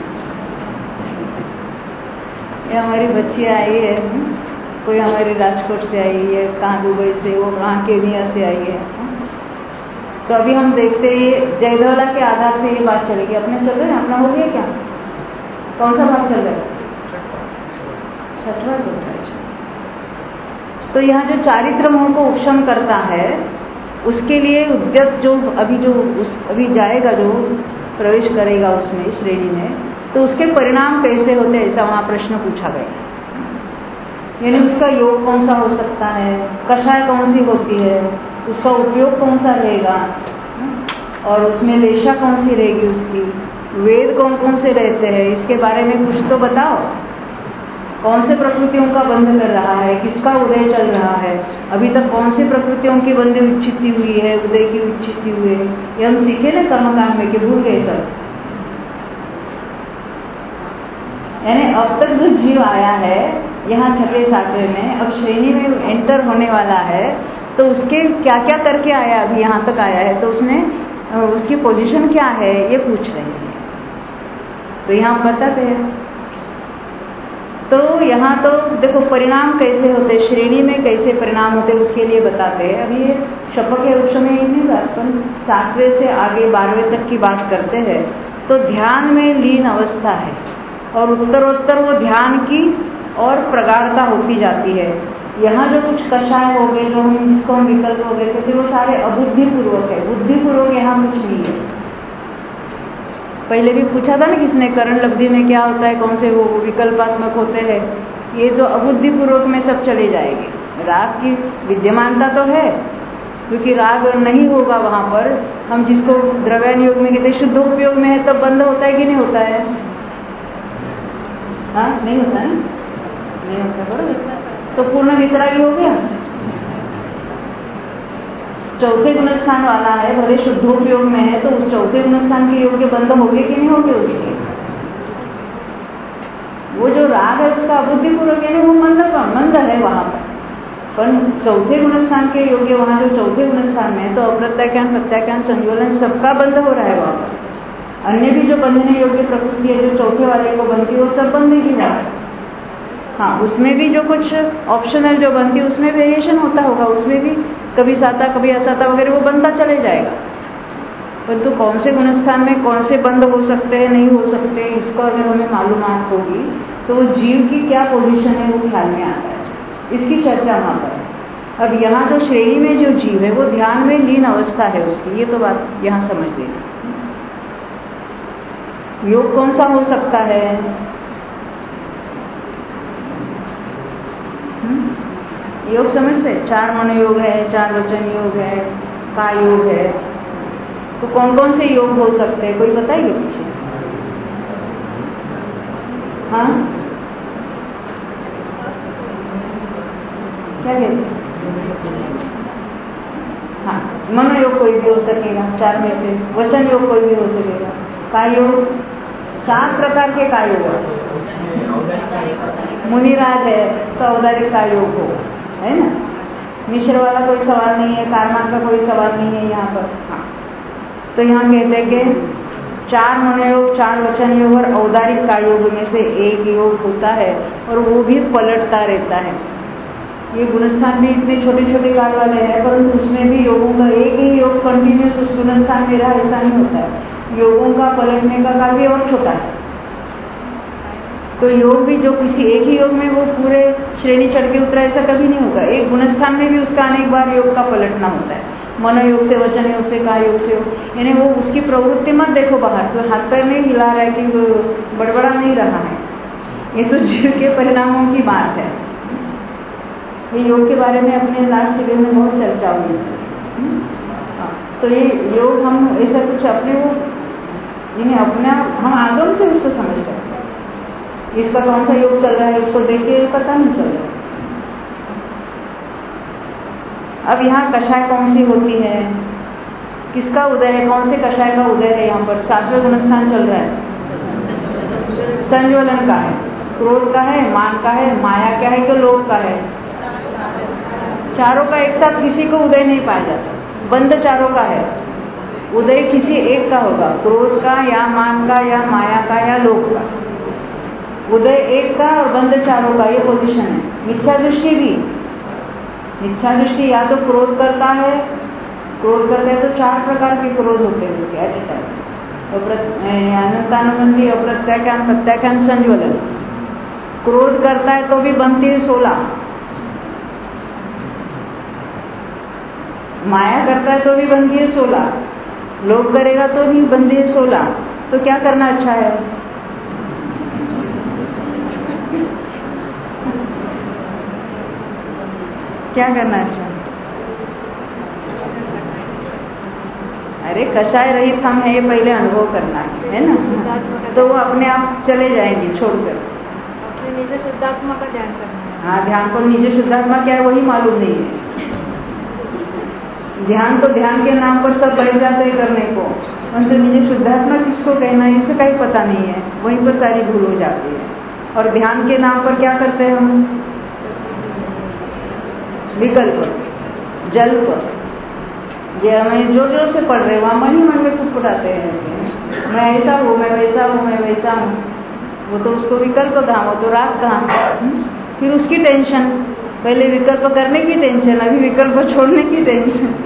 ये हमारी बच्ची आई है, कोई हमारी राजकोट से आई है, कहाँ दुबई से, वो कहाँ केनिया से आई है। तो अभी हम देखते हैं जयधवला के आधार से ये बात चलेगी। अपने चल रहे हैं, अपना हो गया क्या? कौन सा भाग चल रहा है? छठवां चल रहा है। तो यहाँ जो चारित्र मोह को उपशम करता है, उसके लिए उद्यत जो अभी जाएगा, जो प्रवेश करेगा उसमें श्रेणी में, तो उसके परिणाम कैसे होते हैं, ऐसा वहाँ प्रश्न पूछा गया। यानी उसका योग कौन सा हो सकता है, कषाय कौन सी होती है, उसका उपयोग कौन सा रहेगा, और उसमें लेशा कौन सी रहेगी उसकी, वेद कौन कौन से रहते हैं, इसके बारे में कुछ तो बताओ। कौन से प्रकृतियों का बंध कर रहा है, किसका उदय चल रहा है, अभी तक कौन सी प्रकृतियों की बंध उच्चिति हुई है, उदय की उच्चिति हुई है, ये हम सीखे ना कर्मकांड में, कि भूल गए सब। यानी अब तक जो जीव आया है यहाँ छठे सातवें में, अब श्रेणी में एंटर होने वाला है, तो उसके क्या क्या करके आया, अभी यहाँ तक आया है, तो उसने उसकी पोजीशन क्या है, ये पूछ रहे हैं। तो यहाँ बताते हैं। तो यहाँ तो देखो परिणाम कैसे होते, श्रेणी में कैसे परिणाम होते, उसके लिए बताते हैं। अभी ये शपथ है उपशम में नहीं बात, पर 7वें से आगे 12वें तक की बात करते हैं। तो ध्यान में लीन अवस्था है, और उत्तरोत्तर वो ध्यान की और प्रगाढ़ता होती जाती है। यहाँ जो कुछ कषाय हो गए, जो हम जिसको हम विकल्प हो गए थे, वो सारे अबुद्धिपूर्वक है, बुद्धिपूर्वक यहाँ कुछ नहीं है। पहले भी पूछा था ना किसने, करण लब्धि में क्या होता है, कौन से वो विकल्पात्मक होते हैं, ये तो अबुद्धिपूर्वक में सब चले जाएंगे। राग की विद्यमानता तो है, क्योंकि राग नहीं होगा वहां पर, हम जिसको द्रव्यान योग में कहते हैं शुद्ध उपयोग में है, तब बंद होता है कि नहीं होता है? हाँ, नहीं होता है, नहीं होता, बरोबर। तो पूर्ण वितरागी हो गया। चौथे गुणस्थान वाला है, भले शुद्धोपयोग में है, तो उस चौथे गुणस्थान के योग्य बंध होंगे कि नहीं होंगे उसके? वो जो राग है उसका अबुद्धिपूर्वक, यानी वो मंद है वहां पर चौथे गुणस्थान के योग्य, वहां जो चौथे गुणस्थान में है, तो अप्रत्याख्यान, प्रत्याख्यान, संज्वलन सबका बंध हो रहा है वहां पर। अन्य भी जो बंधने योग्य प्रकृति है, जो चौथे वाले को बनती है, वो सब बंध ही रहा है। हाँ, उसमें भी जो कुछ ऑप्शनल जो बनती है, उसमें वेरिएशन होता होगा, उसमें भी कभी साता कभी असाता वगैरह वो बनता चले जाएगा। परंतु कौन से गुणस्थान में कौन से बंद हो सकते हैं, नहीं हो सकते, इसको अगर हमें मालूमात होगी तो वो जीव की क्या पोजीशन है वो ख्याल में आता है। इसकी चर्चा वहाँ पर है। अब यहाँ जो श्रेणी में जो जीव है वो ध्यान में लीन अवस्था है उसकी, ये तो बात यहाँ समझ लेना। योग कौन सा हो सकता है? योग समझते? 4 मनोयोग है, 4 वचन योग है, का योग है, तो कौन कौन से योग हो सकते हैं, कोई बताइए पीछे? हाँ, क्या कहते? हाँ, मनोयोग कोई भी हो सकेगा 4 में से, वचन योग कोई भी हो सकेगा, का योग 7 प्रकार के का योग। मुनिराज है तो औदारिक का योग हो, है ना। मिश्र वाला कोई सवाल नहीं है, कारमान का कोई सवाल नहीं है यहाँ पर। हाँ, तो यहाँ कहते हैं कि 4 मनोयोग, 4 वचन योग और औदारिक का योग में से एक योग होता है, और वो भी पलटता रहता है। ये गुणस्थान भी इतने छोटे छोटे काल वाले हैं, परंतु उसमें भी योगों का एक ही योग कंटिन्यूस उस गुणस्थान में रहा, ऐसा नहीं होता है। योगों का पलटने का काल भी और छोटा है। तो योग भी जो किसी एक ही योग में वो पूरे श्रेणी चढ़ के उतरा, ऐसा कभी नहीं होगा। एक गुणस्थान में भी उसका अनेक बार योग का पलटना होता है, मनोयोग से, वचन योग से, का योग से। यानी वो उसकी प्रवृत्ति मत देखो बाहर, तो हाथ पैर नहीं हिला रहा है कि बड़बड़ा नहीं रहा है, ये तो जीव के परिणामों की बात है। ये योग के बारे में अपने लास्ट शिविर में बहुत चर्चा हुई थी। तो ये योग हम ऐसा कुछ अपने वो यानी अपने हम आगम से उसको समझ सकते हैं। इसका कौन सा योग चल रहा है उसको देख के पता नहीं चल रहा। अब यहाँ कषाय कौन सी होती है, किसका उदय है, कौन से कषाय का उदय है? यहाँ पर 7वें गुणस्थान चल रहा है, संज्वलन का है। क्रोध का है, मान का है, माया क्या है तो लोभ का है। चारों का एक साथ किसी को उदय नहीं पाया जाता, बंध चारों का है। उदय किसी एक का होगा, क्रोध का या मान का या माया का या लोभ का। उदय एक का और बंध चारों का, ये पोजीशन है। मिथ्या दृष्टि भी, मिथ्या दृष्टि या तो क्रोध करता है, क्रोध करता है तो 4 प्रकार के क्रोध होते हैं उसके एट ए टाइम। अनंतानुबंधी, अप्रत्याख्यान, प्रत्याख्यान, संज्वलन। क्रोध करता है तो भी बनती है 16। माया करता है तो भी बनती है 16। लोभ करेगा तो भी बनती है 16। तो क्या करना अच्छा है? क्या करना अच्छा? अरे कषाय रहित हम है, ये पहले अनुभव करना है ना, तो वो अपने आप चले जाएंगे छोड़कर। अपने निज शुद्धात्मा का ध्यान करना है। हाँ, ध्यान को निज शुद्धात्मा क्या है वही मालूम नहीं है। ध्यान तो ध्यान के नाम पर सब बैठ जाते हैं करने को, परंतु निज शुद्धात्मा किसको कहना है इससे कहीं पता नहीं है, वहीं पर सारी भूल हो जाती है। और ध्यान के नाम पर क्या करते हैं हम? विकल्प, जल्प। ये हमें जोर जोर से पढ़ रहे वहां मन ही मन में फुटफुटाते हैं, मैं ऐसा हूँ, मैं वैसा हूँ, मैं वैसा हूँ। वो तो उसको विकल्प कहा, वो तो राग कहा। फिर उसकी टेंशन, पहले विकल्प करने की टेंशन, अभी विकल्प छोड़ने की टेंशन।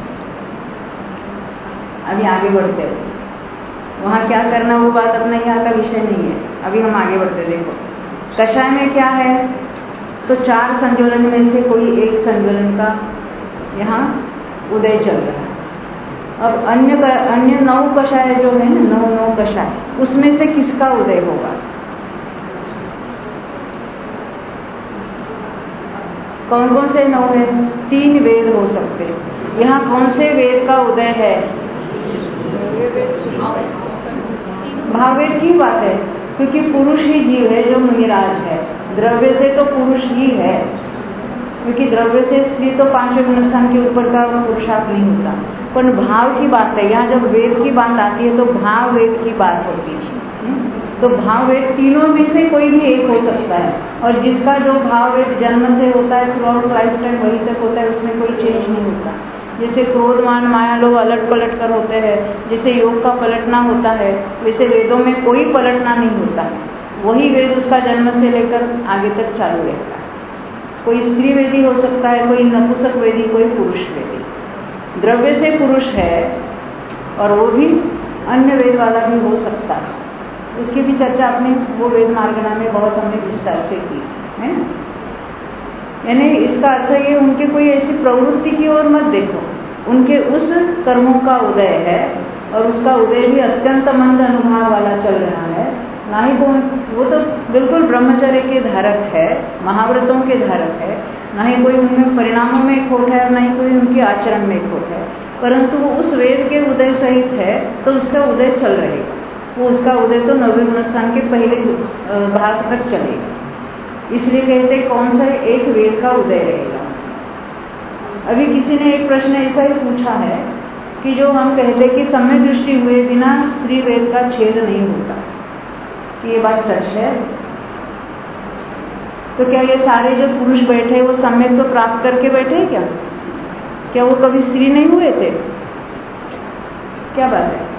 अभी आगे बढ़ते हैं, वहां क्या करना वो बात अपना यहाँ का विषय नहीं है। अभी हम आगे बढ़ते। देखो कषाय में क्या है, तो 4 संज्वलन में से कोई एक संज्वलन का यहाँ उदय चल रहा है। अब अन्य 9 कषाय जो है ना, 9 कषाय, उसमें से किसका उदय होगा? कौन कौन से 9 है? 3 वेद हो सकते हैं। यहाँ कौन से वेद का उदय है? भाववेद की बात है, क्योंकि पुरुष ही जीव है जो मुनिराज है। द्रव्य से तो पुरुष ही है, क्योंकि द्रव्य से स्त्री तो 5वें गुणस्थान के ऊपर का पुरुषार्थ नहीं होता। पर भाव की बात है, यहाँ जब वेद की बात आती है तो भाव वेद की बात होती है। तो भाव वेद तीनों में से कोई भी एक हो सकता है, और जिसका जो भाव वेद जन्म से होता है थ्रू आउट लाइफ टाइम वही तक होता है, उसमें कोई चेंज नहीं होता। जैसे क्रोध मान माया लोग अलट पलट कर होते हैं, जैसे योग का पलटना होता है, वैसे वेदों में कोई पलटना नहीं होता है। वही वेद उसका जन्म से लेकर आगे तक चालू रहता है। कोई स्त्री वेदी हो सकता है, कोई नपुंसक वेदी, कोई पुरुष वेदी। द्रव्य से पुरुष है और वो भी अन्य वेद वाला भी हो सकता है। उसकी भी चर्चा अपने वो वेद मार्गना में बहुत हमने विस्तार से की है। यानी इसका अर्थ ये, उनके कोई ऐसी प्रवृत्ति की ओर मत देखो, उनके उस कर्मों का उदय है, और उसका उदय भी अत्यंत मंद अनुभाव वाला चल रहा है। ना ही वो तो बिल्कुल ब्रह्मचर्य के धारक है, महाव्रतों के धारक है, ना ही कोई उनमें परिणामों में खोट है, ना ही कोई उनके आचरण में खोट है, परंतु वो उस वेद के उदय सहित है, तो उसका उदय चल रहेगा। वो उसका उदय तो 9वें गुणस्थान के पहले भाग तक चलेगा। इसलिए कहते कौन सा एक वेद का उदय रहेगा। अभी किसी ने एक प्रश्न ऐसा ही पूछा है कि जो हम कहते कि सम्यक दृष्टि हुए बिना स्त्री वेद का छेद नहीं होता, कि ये बात सच है? तो क्या ये सारे जो पुरुष बैठे वो सम्यक तो प्राप्त करके बैठे क्या? क्या वो कभी स्त्री नहीं हुए थे? क्या बात है?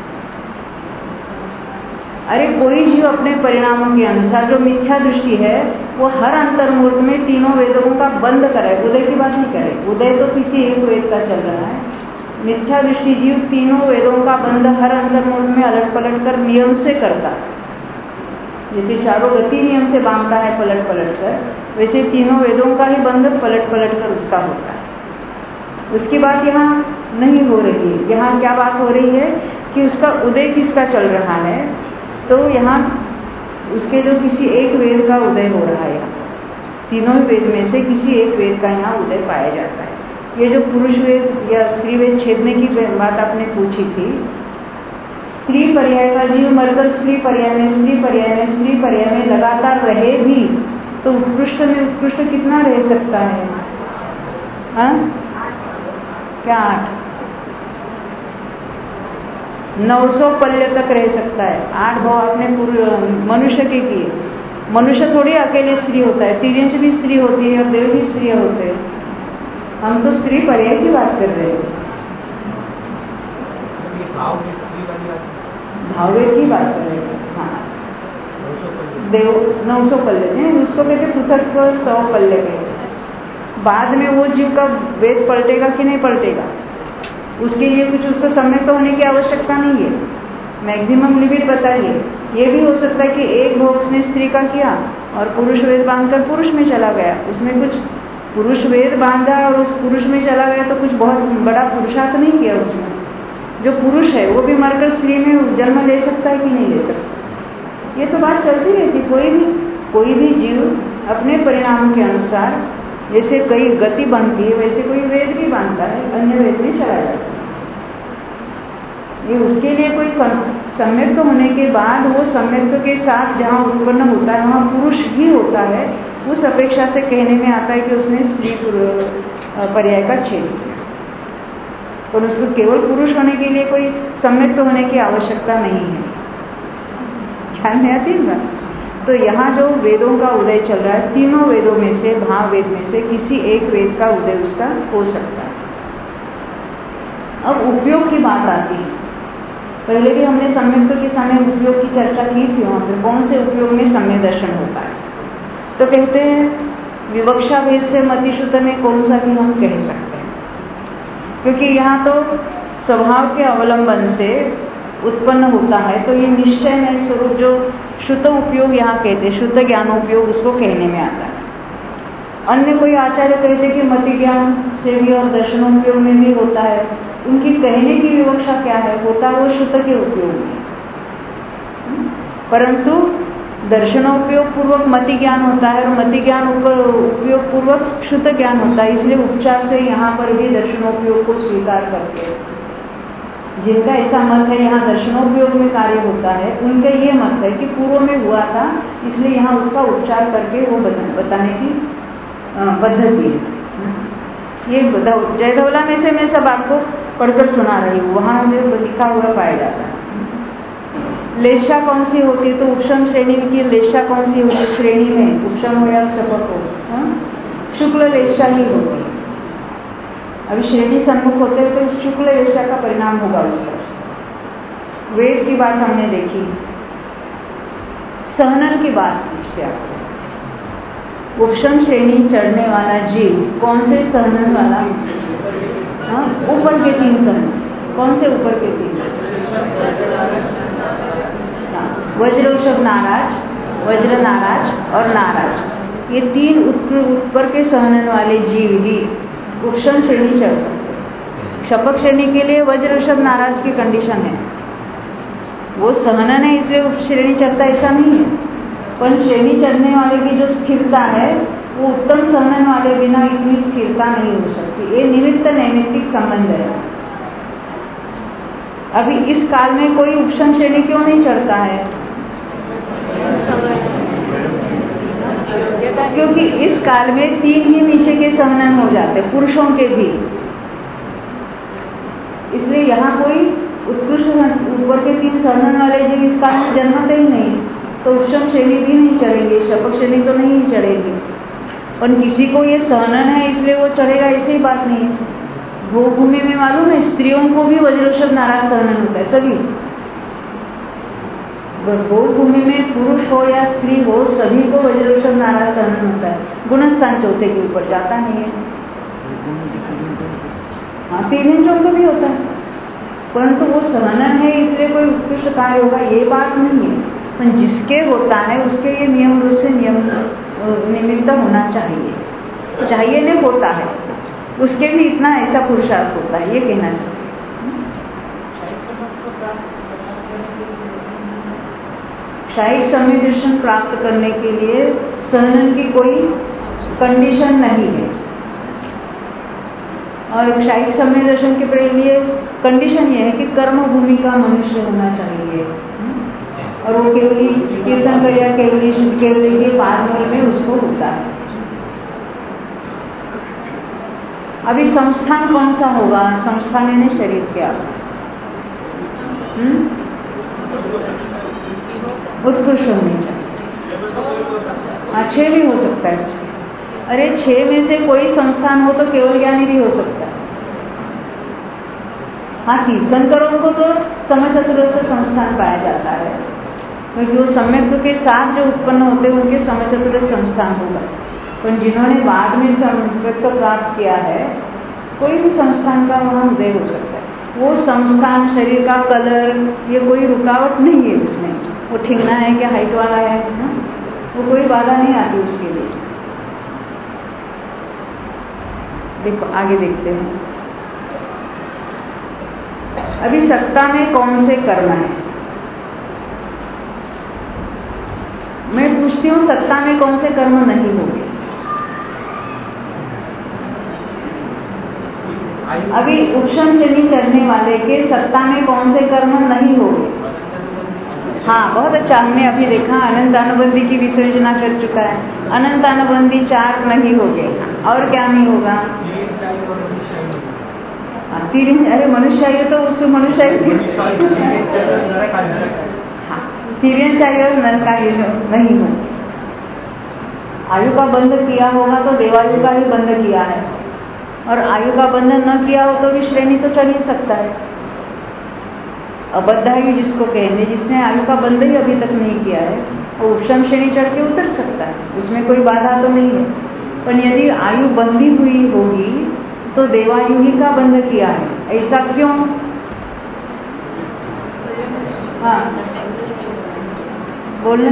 अरे कोई जीव अपने परिणामों के अनुसार, जो मिथ्या दृष्टि है, वो हर अंतर्मुहूर्त में तीनों वेदों का बंद करे। उदय की बात नहीं करे, उदय तो किसी एक वेद का चल रहा है। मिथ्या दृष्टि जीव तीनों वेदों का बंद हर अंतर्मुहूर्त में अलट पलट कर नियम से करता है। जैसे चारों गति नियम से बांधता है पलट पलट कर, वैसे तीनों वेदों का ही बंध पलट पलट कर उसका होता है। उसकी बात यहाँ नहीं हो रही है। यहाँ क्या बात हो रही है कि उसका उदय किसका चल रहा है, तो यहाँ उसके जो किसी एक वेद का उदय हो रहा है। तीनों वेद में से किसी एक वेद का यहाँ उदय पाया जाता है। ये जो पुरुष वेद या स्त्री वेद छेदने की बात आपने पूछी थी, स्त्री पर्याय का जीव मरकर स्त्री पर्याय में, स्त्री पर्याय में, स्त्री पर्याय में लगातार रहे भी तो उत्कृष्ट में उत्कृष्ट कितना रह सकता है? हाँ क्या 900 पल्ले तक रह सकता है। 8 भाव आपने मनुष्य के किए, मनुष्य थोड़ी अकेले स्त्री होता है, तिर्यंच भी स्त्री होती है और देव भी स्त्रियां होते हैं। हम तो स्त्री पर्याय की बात कर रहे हैं, भाववेद की बात कर रहे हैं। हाँ, देव 900 पल्ले हैं, उसको कहते पृथक 100 पल्ले के। बाद में वो जीव का वेद पलटेगा कि नहीं पलटेगा, उसके लिए कुछ उसको सम्यक होने की आवश्यकता नहीं है। मैक्सिमम लिमिट बताइए। ये भी हो सकता है कि एक भोग उसने स्त्री का किया और पुरुष वेद बांधकर पुरुष में चला गया, उसमें कुछ पुरुष वेद बांधा और उस पुरुष में चला गया तो कुछ बहुत बड़ा पुरुषार्थ नहीं किया उसने। जो पुरुष है वो भी मरकर स्त्री में जन्म ले सकता है कि नहीं ले सकता, ये तो बात चलती रहती। कोई भी जीव अपने परिणाम के अनुसार जैसे कई गति बनती है वैसे कोई वेद भी बांधता है, अन्य वेद में चला जा सकता है। ये उसके लिए कोई सम्यक्त होने के बाद वो सम्यक्त के साथ जहाँ उत्पन्न होता है वहाँ पुरुष ही होता है, उस अपेक्षा से कहने में आता है कि उसने स्त्री पर्याय का छेद किया। और उसको केवल पुरुष होने के लिए कोई सम्यक्त होने की आवश्यकता नहीं है। ख्याल में आती है ना? तो यहाँ जो वेदों का उदय चल रहा है, तीनों वेदों में से, भाव वेद में से किसी एक वेद का उदय उसका हो सकता है। अब उपयोग की बात आती है। पहले भी हमने सम्यक्त के समय उपयोग की चर्चा की थी, वहां पर कौन से उपयोग में सम्यक दर्शन होता है। तो कहते हैं विवक्षा भेद से मतिश्रुत में कौन सा भी हम कह सकते हैं, क्योंकि यहाँ तो स्वभाव के अवलंबन से उत्पन्न होता है, तो ये निश्चय में स्वरूप जो शुद्ध उपयोग यहाँ कहते हैं, शुद्ध ज्ञान उपयोग उसको कहने में आता है। अन्य कोई आचार्य कहते कि मति ज्ञान से भी और दर्शनोपयोग में भी होता है। उनकी कहने की विवक्षा क्या है, होता है वो शुद्ध के उपयोग में, परंतु दर्शनोपयोग पूर्वक मति ज्ञान होता है और मति ज्ञान उपयोग पूर्वक शुद्ध ज्ञान होता है। इसलिए उपचार से यहाँ पर भी दर्शनोपयोग को स्वीकार करते हैं। जिनका ऐसा मत है यहाँ दर्शनोपयोग में कार्य होता है, उनका ये मत है कि पूर्व में हुआ था, इसलिए यहाँ उसका उपचार करके वो बताने की पद्धति है। ये जयधवला में से मैं सब आपको पढ़कर सुना रही हूँ, वहां जो लिखा हुआ पाया जाता है। लेशा कौन सी होती है, तो उपशम श्रेणी की लेशा कौन सी होती है, श्रेणी में उपशम हो या शपथ हो, शुक्ल लेशा ही होती है। अभी श्रेणी सम्मुख होते हैं तो शुक्ल लेशा का परिणाम होगा उसका। वेद की बात हमने देखी, सहनन की बात पूछते आपको। उपशम श्रेणी चढ़ने वाला जीव कौन से सहनन वाला, ऊपर के 3 सहनन। कौन से ऊपर के 3? वज्र ऋषभ नाराज, वज्र नाराज और नाराज, ये 3 ऊपर के सहनन वाले जीव ही उपशम श्रेणी चढ़ सकते। शपथ श्रेणी के लिए वज्र ऋषभ नाराज की कंडीशन है, वो सहनन है इसलिए उप श्रेणी चढ़ता ऐसा नहीं है। पर श्रेणी चढ़ने वाले की जो स्थिरता है वो उत्तम सहनन वाले बिना इतनी स्थिरता नहीं हो सकती। ये निमित्त नैमित्तिक संबंध है। अभी इस काल में कोई उपशम श्रेणी क्यों नहीं चढ़ता है? क्योंकि इस काल में 3 ही नीचे के सहनन हो जाते, पुरुषों के भी। इसलिए यहाँ कोई उत्कृष्ट ऊपर के 3 सहनन वाले जीव इस काल में जन्मते ही नहीं, तो उपशम श्रेणी भी नहीं चढ़ेंगे, शपथ श्रेणी तो नहीं चढ़ेगी। और किसी को ये सहनन है इसलिए वो चढ़ेगा, ऐसी बात नहीं है। भोगभूमि में मालूम है स्त्रियों को भी वज्रोषभ नाराज सहनन होता है, सभी भोगभूमि में पुरुष हो या स्त्री हो सभी को वज्रोषभ नाराज सहनन होता है। गुणस्थान चौथे के ऊपर जाता नहीं है। हाँ, 3 को भी होता है, परंतु वो सहनन है इसलिए कोई उत्कृष्ट कार्य होगा ये बात नहीं है। पर जिसके होता है उसके ये नियम रूप से निमित्त होना चाहिए नहीं होता है, उसके भी इतना ऐसा पुरुषार्थ होता है, ये कहना चाहिए। शायद सम्यक दर्शन प्राप्त करने के लिए सहनन की कोई कंडीशन नहीं है, और शायद सम्यक दर्शन के लिए कंडीशन ये है कि कर्म भूमि का मनुष्य होना चाहिए, और वो केवली कीर्तन कर या केवली के पादमूल में उसको होता है। अभी संस्थान कौन सा होगा? संस्थान यानी शरीर क्या? उत्कृष्ट होनी चाहिए। हाँ 6 भी हो सकता है। अरे 6 में से कोई संस्थान हो तो केवल ज्ञानी भी हो सकता है। हाँ तीर्थंकरों को तो समचतुरस्र संस्थान पाया जाता है, क्योंकि वो सम्यक के साथ जो उत्पन्न होते हैं उनके समचतुरस्र संस्थान होगा। पर जिन्होंने बाद में सम्यक प्राप्त किया है, कोई भी संस्थान का वहाँ उदय हो सकता है। वो संस्थान, शरीर का कलर, ये कोई रुकावट नहीं है उसमें। वो ठिंगना है कि हाइट वाला है ना, वो कोई बाधा नहीं आती उसके लिए। देखो आगे देखते हैं। अभी सत्ता में कौन से कर्म है? मैं पूछती हूँ सत्ता में कौन से कर्म नहीं होंगे? अभी उपशम शनि चढ़ने वाले के सत्ता में कौन से कर्म नहीं होंगे? हाँ बहुत अच्छा, हमने अभी देखा अनंत अनुबंधी की विसर्जना कर चुका है। अनंत अनुबंधी 4 नहीं होंगे, और क्या नहीं होगा? अरे मनुष्य तो उस मनुष्य हाँ तिर्यन चाहिए और नरकायु नहीं हो। आयु का बंध किया होगा तो देवायु का ही बंध किया है, और आयु का बंधन न किया हो तो भी श्रेणी तो चढ़ ही सकता है। अबद्धायु जिसको कहेंगे, जिसने आयु का बंध ही अभी तक नहीं किया है, वो उपशम श्रेणी चढ़ के उतर सकता है, उसमें कोई बाधा तो नहीं है। पर यदि आयु बंधी हुई होगी तो देवायु ही का बंध किया है। ऐसा क्यों? हाँ बोलना।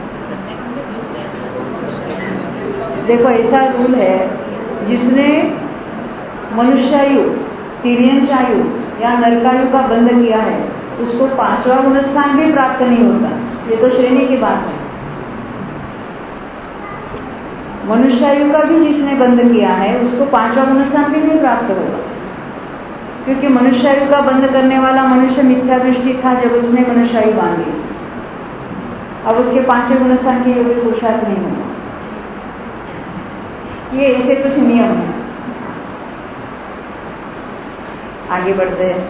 देखो ऐसा रूल है, जिसने मनुष्यायु, तिर्यंचायु या नरकायु का बंध किया है उसको 5वां गुणस्थान भी प्राप्त नहीं होता। ये तो श्रेणी की बात है। मनुष्यायु का भी जिसने बंध किया है उसको 5वां गुणस्थान भी नहीं प्राप्त होगा, क्योंकि मनुष्यायु का बंध करने वाला मनुष्य मिथ्या दृष्टि था जब उसने मनुष्यायु बांधी। अब उसके 5वें गुणस्थान के योग्य पुरुषार्थ नहीं होगा। ये ऐसे कुछ नियम है। आगे बढ़ते हैं।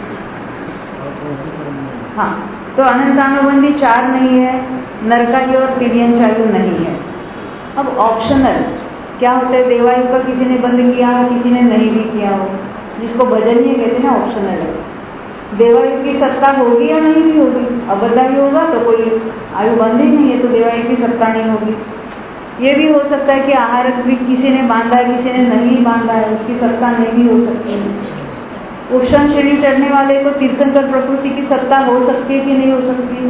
हाँ तो अनंतानुबंधी 4 नहीं है, नरकायु और तिर्यंचायु नहीं है। अब ऑप्शनल क्या होता है? देवायु का किसी ने बंद किया हो, किसी ने नहीं भी किया हो, जिसको भजनीय कहते हैं ना, ऑप्शनल है। देवायु की सत्ता होगी या नहीं भी होगी? अबद्धायु होगा तो कोई आयु बंद ही नहीं है, तो देवायु की सत्ता नहीं होगी। ये भी हो सकता है कि आहारक भी किसी ने बांधा है, किसी ने नहीं बांधा है, उसकी सत्ता नहीं भी हो सकती है। उपशम श्रेणी चढ़ने वाले को तीर्थंकर प्रकृति की सत्ता हो सकती है कि नहीं हो सकती?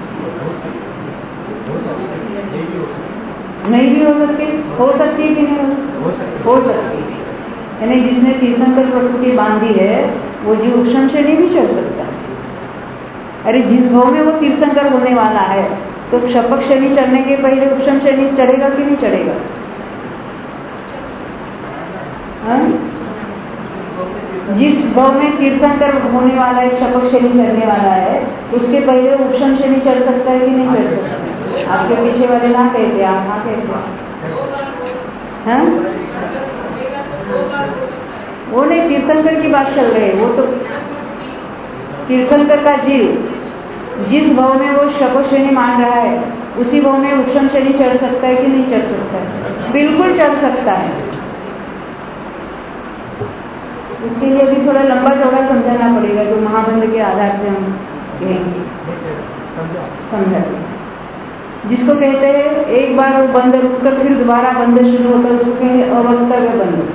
नहीं भी हो सकती। हो सकती है कि नहीं हो सकती है। यानी जिसने तीर्थंकर प्रकृति बांधी है वो जीव उपशम श्रेणी भी चढ़ सकता है। अरे जिस भाव में वो तीर्थंकर होने वाला है तो क्षपक श्रेणी चढ़ने के पहले उपशम श्रेणी चढ़ेगा कि नहीं चढ़ेगा? जिस भाव में तीर्थंकर होने वाला है, क्षपक श्रेणी चढ़ने वाला है, उसके पहले उपशम श्रेणी चढ़ सकता है कि नहीं चढ़ सकता? आपके पीछे वाले ना कहते, आप हाँ कहते हैं। वो नहीं, तीर्थंकर की बात चल रही है। वो तो तीर्थंकर का जीव जिस भाव में वो क्षपक श्रेणी मान रहा है उसी भाव में उपशम श्रेणी चढ़ सकता है कि नहीं चढ़ सकता है? बिल्कुल चढ़ सकता है। इसके लिए भी थोड़ा लंबा चौड़ा समझाना पड़ेगा, जो महाबंध के आधार से हम कहेंगे। समझा? जिसको कहते हैं एक बार वो बंद रुककर फिर दोबारा बंद शुरू होता है, उसको कहेंगे अवक्तव्य बंध।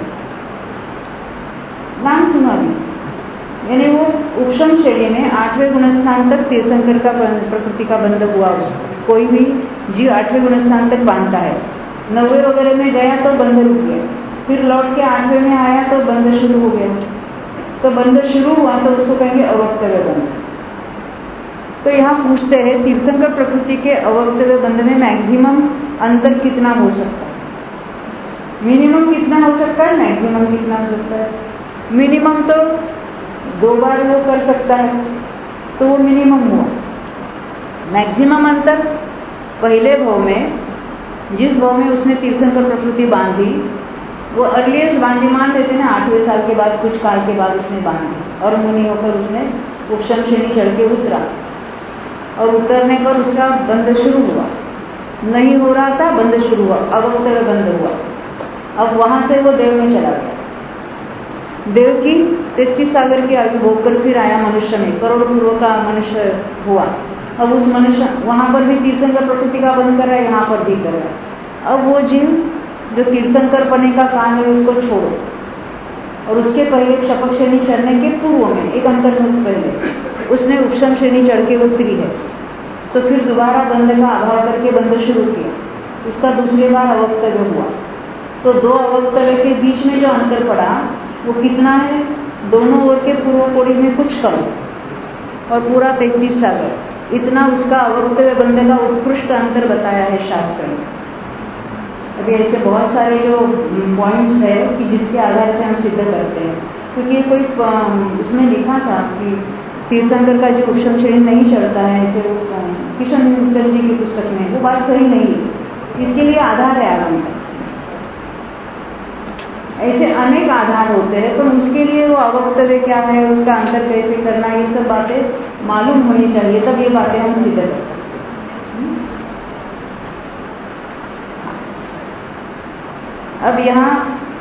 नाम सुना भी। यानी वो उपशम श्रेणी में 8वें गुणस्थान तक तीर्थंकर का प्रकृति का बंध हुआ। उसको कोई भी जीव 8वें गुणस्थान तक बांधता है, 9वें वगैरह में गया तो बंध रुक गया, फिर लौट के 8वें में आया तो बंध शुरू हो गया। तो बंध शुरू हुआ तो उसको कहेंगे अवक्तव्य बंध। तो यहाँ पूछते हैं तीर्थंकर प्रकृति के अवक्तव्य बंध में मैक्सिमम अंतर कितना हो सकता है? मिनिमम कितना हो सकता है, मैक्सिमम कितना हो सकता है? मिनिमम तो 2 बार वो कर सकता है, तो वो मिनिमम हुआ। मैक्सिमम अंतर पहले भाव में, जिस भाव में उसने तीर्थंकर प्रकृति बांधी, वो अर्लिएस्ट बांधी मान लेते हैं 8वें साल के बाद, कुछ काल के बाद उसने बांधी और मुनि होकर उसने उपशम श्रेणी चढ़ के उतरा, और उतरने पर उसका बंध शुरू हुआ। नहीं हो रहा था, बंध शुरू हुआ, अवक्तव्य बंद हुआ। अब वहां से वो देव में चला गया। देव की 33 सागर की आयु भोगकर फिर आया मनुष्य में, करोड़ पूर्व का मनुष्य हुआ। अब उस मनुष्य वहां पर भी तीर्थंकर प्रकृति का बंध कर रहा है, यहाँ पर भी कर रहा है। अब वो जीव जो तीर्थंकर पने का काल है उसको छोड़ो, और उसके पहले शपथ श्रेणी चढ़ने के पूर्व में एक अंतर्मुख पहले उसने उपशम श्रेणी चढ़ के उत्तरी है, तो फिर दोबारा बंध का अभाव करके बंध शुरू किया। उसका दूसरी बार अवक्तव्य हुआ, तो दो अवक्तव्य के बीच में जो अंतर पड़ा वो कितना है? दोनों ओर के पूर्व कोड़ी में कुछ कम और पूरा 33 सागर, इतना उसका अवक्तव्य बंध का उत्कृष्ट अंतर बताया है शास्त्र में। अभी ऐसे बहुत सारे जो पॉइंट्स है कि जिसके आधार से हम सिद्ध करते हैं, क्योंकि कोई उसमें लिखा था कि तीर्थंकर का जो उपशम श्रेणी नहीं चढ़ता है, ऐसे वो किशन चंद जी की पुस्तक में, वो बात सही नहीं है। इसके लिए आधार है आगम का। ऐसे अनेक आधार होते हैं, तो उसके लिए वो अवक्तव्य क्या है, उसका अंतर कैसे करना, ये सब बातें मालूम होनी चाहिए, तब ये बातें हम सिद्ध कर सकते हैं। अब यहाँ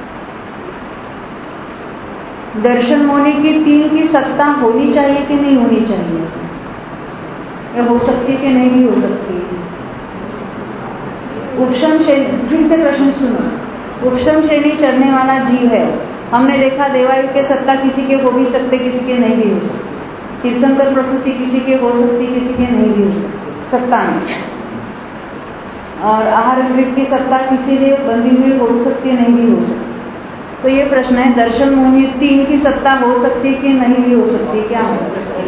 दर्शन होने की 3 की सत्ता होनी चाहिए कि नहीं होनी चाहिए, या हो सकती है कि नहीं भी हो सकती है। उपशम श्रेणी, फिर से प्रश्न सुनो, उपशम श्रेणी चढ़ने वाला जीव है, हमने देखा देवायु के सत्ता किसी के हो भी सकते, किसी के नहीं भी हो सकते। तीर्थंकर प्रकृति किसी के हो सकती, किसी के नहीं भी हो सकती सत्ता में, और आहार वृत्ति की सत्ता किसी से बंधी हुई हो सकती, नहीं भी हो सकती। तो ये प्रश्न है, दर्शन मोहिनी 3 की सत्ता हो सकती कि नहीं भी हो सकती, क्या हो?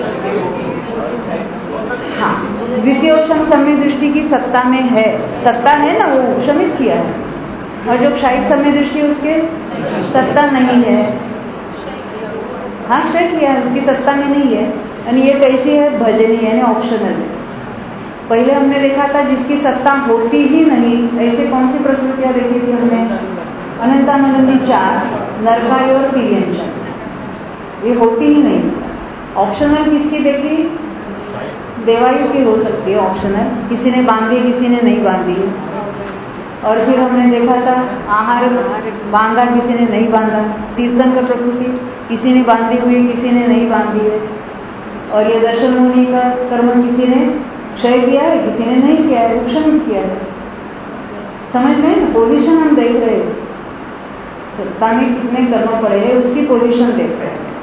हाँ, द्वितीयोपशम समय दृष्टि की सत्ता में है, सत्ता है ना, वो उपशमित किया है, और जो क्षयिक समय दृष्टि उसके सत्ता नहीं है। हाँ, क्षय किया है, उसकी सत्ता में नहीं है। यानी ये कैसी है? भजनी, यानी ऑप्शनल। पहले हमने देखा था जिसकी सत्ता होती ही नहीं, ऐसे कौन सी प्रकृतियां देखी थी हमने? अनंतानंदी 4, नरकायु और तिर्यंचन, ये होती ही नहीं। ऑप्शनल किसकी देखी? देवायु की हो सकती है ऑप्शनल, किसी ने बांधी किसी ने नहीं बांधी। और फिर हमने देखा था आहार बांधा किसी ने नहीं बांधा, तीर्थंकर प्रकृति किसी ने बांधी हुई किसी ने नहीं बांधी है, और ये दर्शन मुनि का कर्म किसी ने क्षय किया है किसी ने नहीं किया है, उपशमित किया है। समझ में पोजीशन हम देख रहे हैं, सत्ता में कितने कर्म पड़े हैं उसकी पोजीशन देख रहे हैं।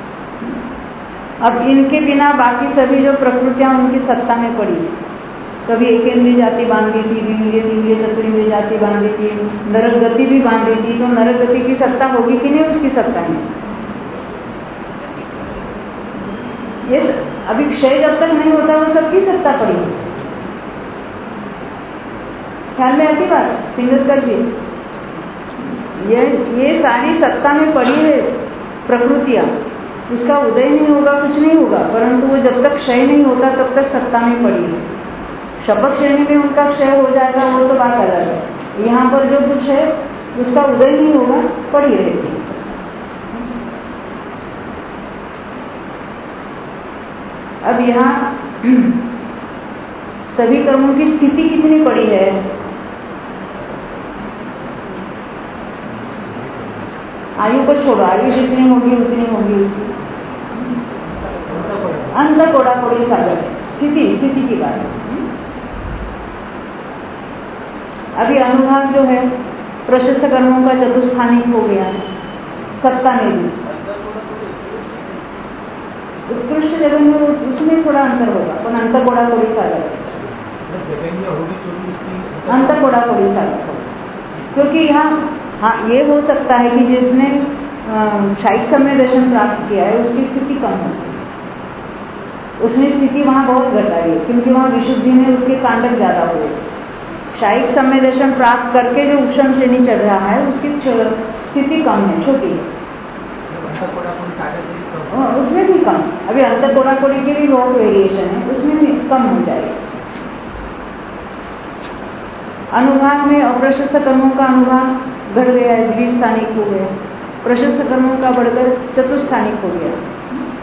अब इनके बिना बाकी सभी जो प्रकृतियां उनकी सत्ता में पड़ी, कभी एक इंद्रिय जाति बांधी थी, द्विंद्रिय तीन्द्रिय चतुर्ंद्रिय जाति बांधी थी, नरक गति भी बांधी थी, तो नरक गति की सत्ता होगी कि नहीं उसकी सत्ता में? ये अभी क्षय जब तक नहीं होता वो सबकी सत्ता पड़ी। ख्याल में आती बात सिंगरकर जी? ये सारी सत्ता में पड़ी है प्रकृतियां, उसका उदय नहीं होगा, कुछ नहीं होगा, परंतु वो जब तक क्षय नहीं होता तब तक सत्ता में पड़ी है। शपथ श्रेणी में उनका क्षय हो जाएगा वो तो बात अलग है, यहाँ पर जो कुछ है उसका उदय नहीं होगा, पड़ी रहेगी। अब यहाँ सभी कर्मों की स्थिति कितनी पड़ी है? आयु को छोड़ो, आयु जितनी होगी उतनी होगी उसकी, अंत कोड़ा कोड़ी सागर, स्थिति की बात है। अभी अनुभाग जो है प्रशस्त कर्मों का चतुस्थानिक हो गया है, सत्ता में भी उत्कृष्ट जगह में उसमें थोड़ा अंतर होगा, पर अंतर कोड़ा कोड़ी सागर, अंतर कोड़ा कोड़ी सागर होगा। क्योंकि यहाँ हाँ ये हो सकता है कि जिसने शायद समय दर्शन प्राप्त किया है उसकी स्थिति कम होती है, उसने स्थिति वहाँ बहुत घटाई है, क्योंकि वहाँ विशुद्धि में उसके कांडक ज्यादा हुए। शायद समय दर्शन प्राप्त करके जो उपशम श्रेणी चढ़ रहा है उसकी स्थिति कम है, छोटी है, उसमें भी कम। अभी अंतर कोड़ा कोड़ी के भी बहुत वेरिएशन है, उसमें भी कम हो जाएगा। अनुभाग में अप्रशस्त कर्मों का अनुभाग घट गया है, द्विस्थानिक हो गया, प्रशस्त कर्मों का बढ़कर चतुस्थानिक हो गया।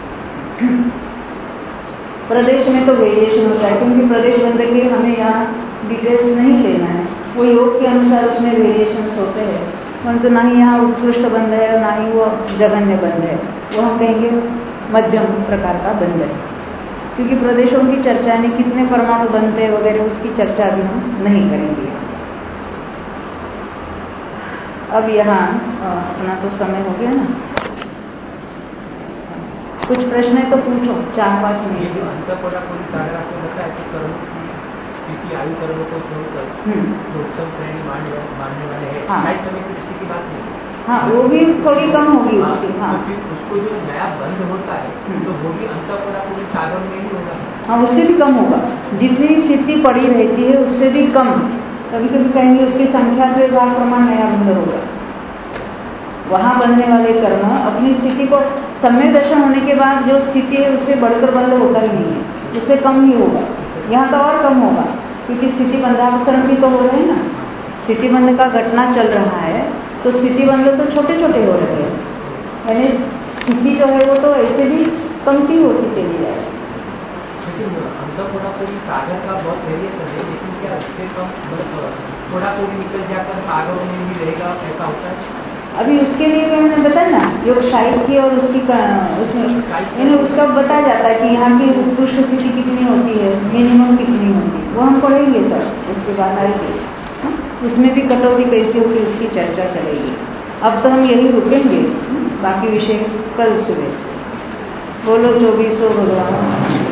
प्रदेश में तो वेरिएशन होता है, क्योंकि प्रदेश बंद के हमें यहाँ डिटेल्स नहीं लेना है। वो योग के अनुसार उसमें वेरिएशंस होते हैं, परंतु ना ही यहाँ उत्कृष्ट बंध है और ना ही वो जघन्य बंध है। वो हम कहेंगे मध्यम प्रकार का बंध है, क्योंकि प्रदेशों की चर्चा यानी कितने परमाणु बनते हैं वगैरह उसकी चर्चा भी हम नहीं करेंगे। अब यहाँ अपना तो समय हो गया ना, कुछ प्रश्न है तो पूछो, 4-5 मिनट। ये जो अंतःपुरा पूरी सागर आपको बताया कि कर्म की स्थिति आयु कर्म को छोड़कर जो उत्तम श्रेणी मानने वाले हैं, हाँ। समय की दृष्टि की बात नहीं। हाँ, वो भी थोड़ी कम होगी उसकी। हाँ, तो फिर उसको जो नया बंध होता है तो वो भी अंतःपुरा पूरी सागर में ही होगा। हाँ, उससे भी कम होगा। जितनी स्थिति पड़ी रहती है उससे भी कम, कभी कभी कहेंगे उसकी संख्या के भाग प्रमाण नया बंध होगा। वहाँ बनने वाले कर्म अपनी स्थिति को सम्यक दर्शन होने के बाद जो स्थिति है उससे बढ़कर बंध होता ही नहीं है, उससे कम ही होगा। यहाँ तो और कम होगा, क्योंकि स्थिति बंधापसरण भी तो हो रहे हैं ना। स्थिति बंध का घटना चल रहा है तो स्थिति बंध तो छोटे छोटे हो रहे हैं, यानी स्थिति जो है वो तो ऐसे भी कमती होती चली जाए। अंतःपुरा पूरी सागर का बहुत वेरिएशन है, लेकिन क्या उससे कम थोड़ा पूरी निकल जाकर सागरों में भी रहेगा, ऐसा होता है? अभी उसके लिए मैंने बताया ना, योग साहित्य और उसकी उसमें यानी उसका बताया जाता है कि यहाँ की उत्कृष्ट स्थिति कितनी होती है, मिनिमम कितनी होती है, वो हम पढ़ेंगे सर, उसके बाद आएंगे। उसमें भी कटौती कैसी होगी उसकी चर्चा चलेगी। अब तो हम यही रुकेंगे, बाकी विषय कल सुबह से। बोलो 24 भगवान।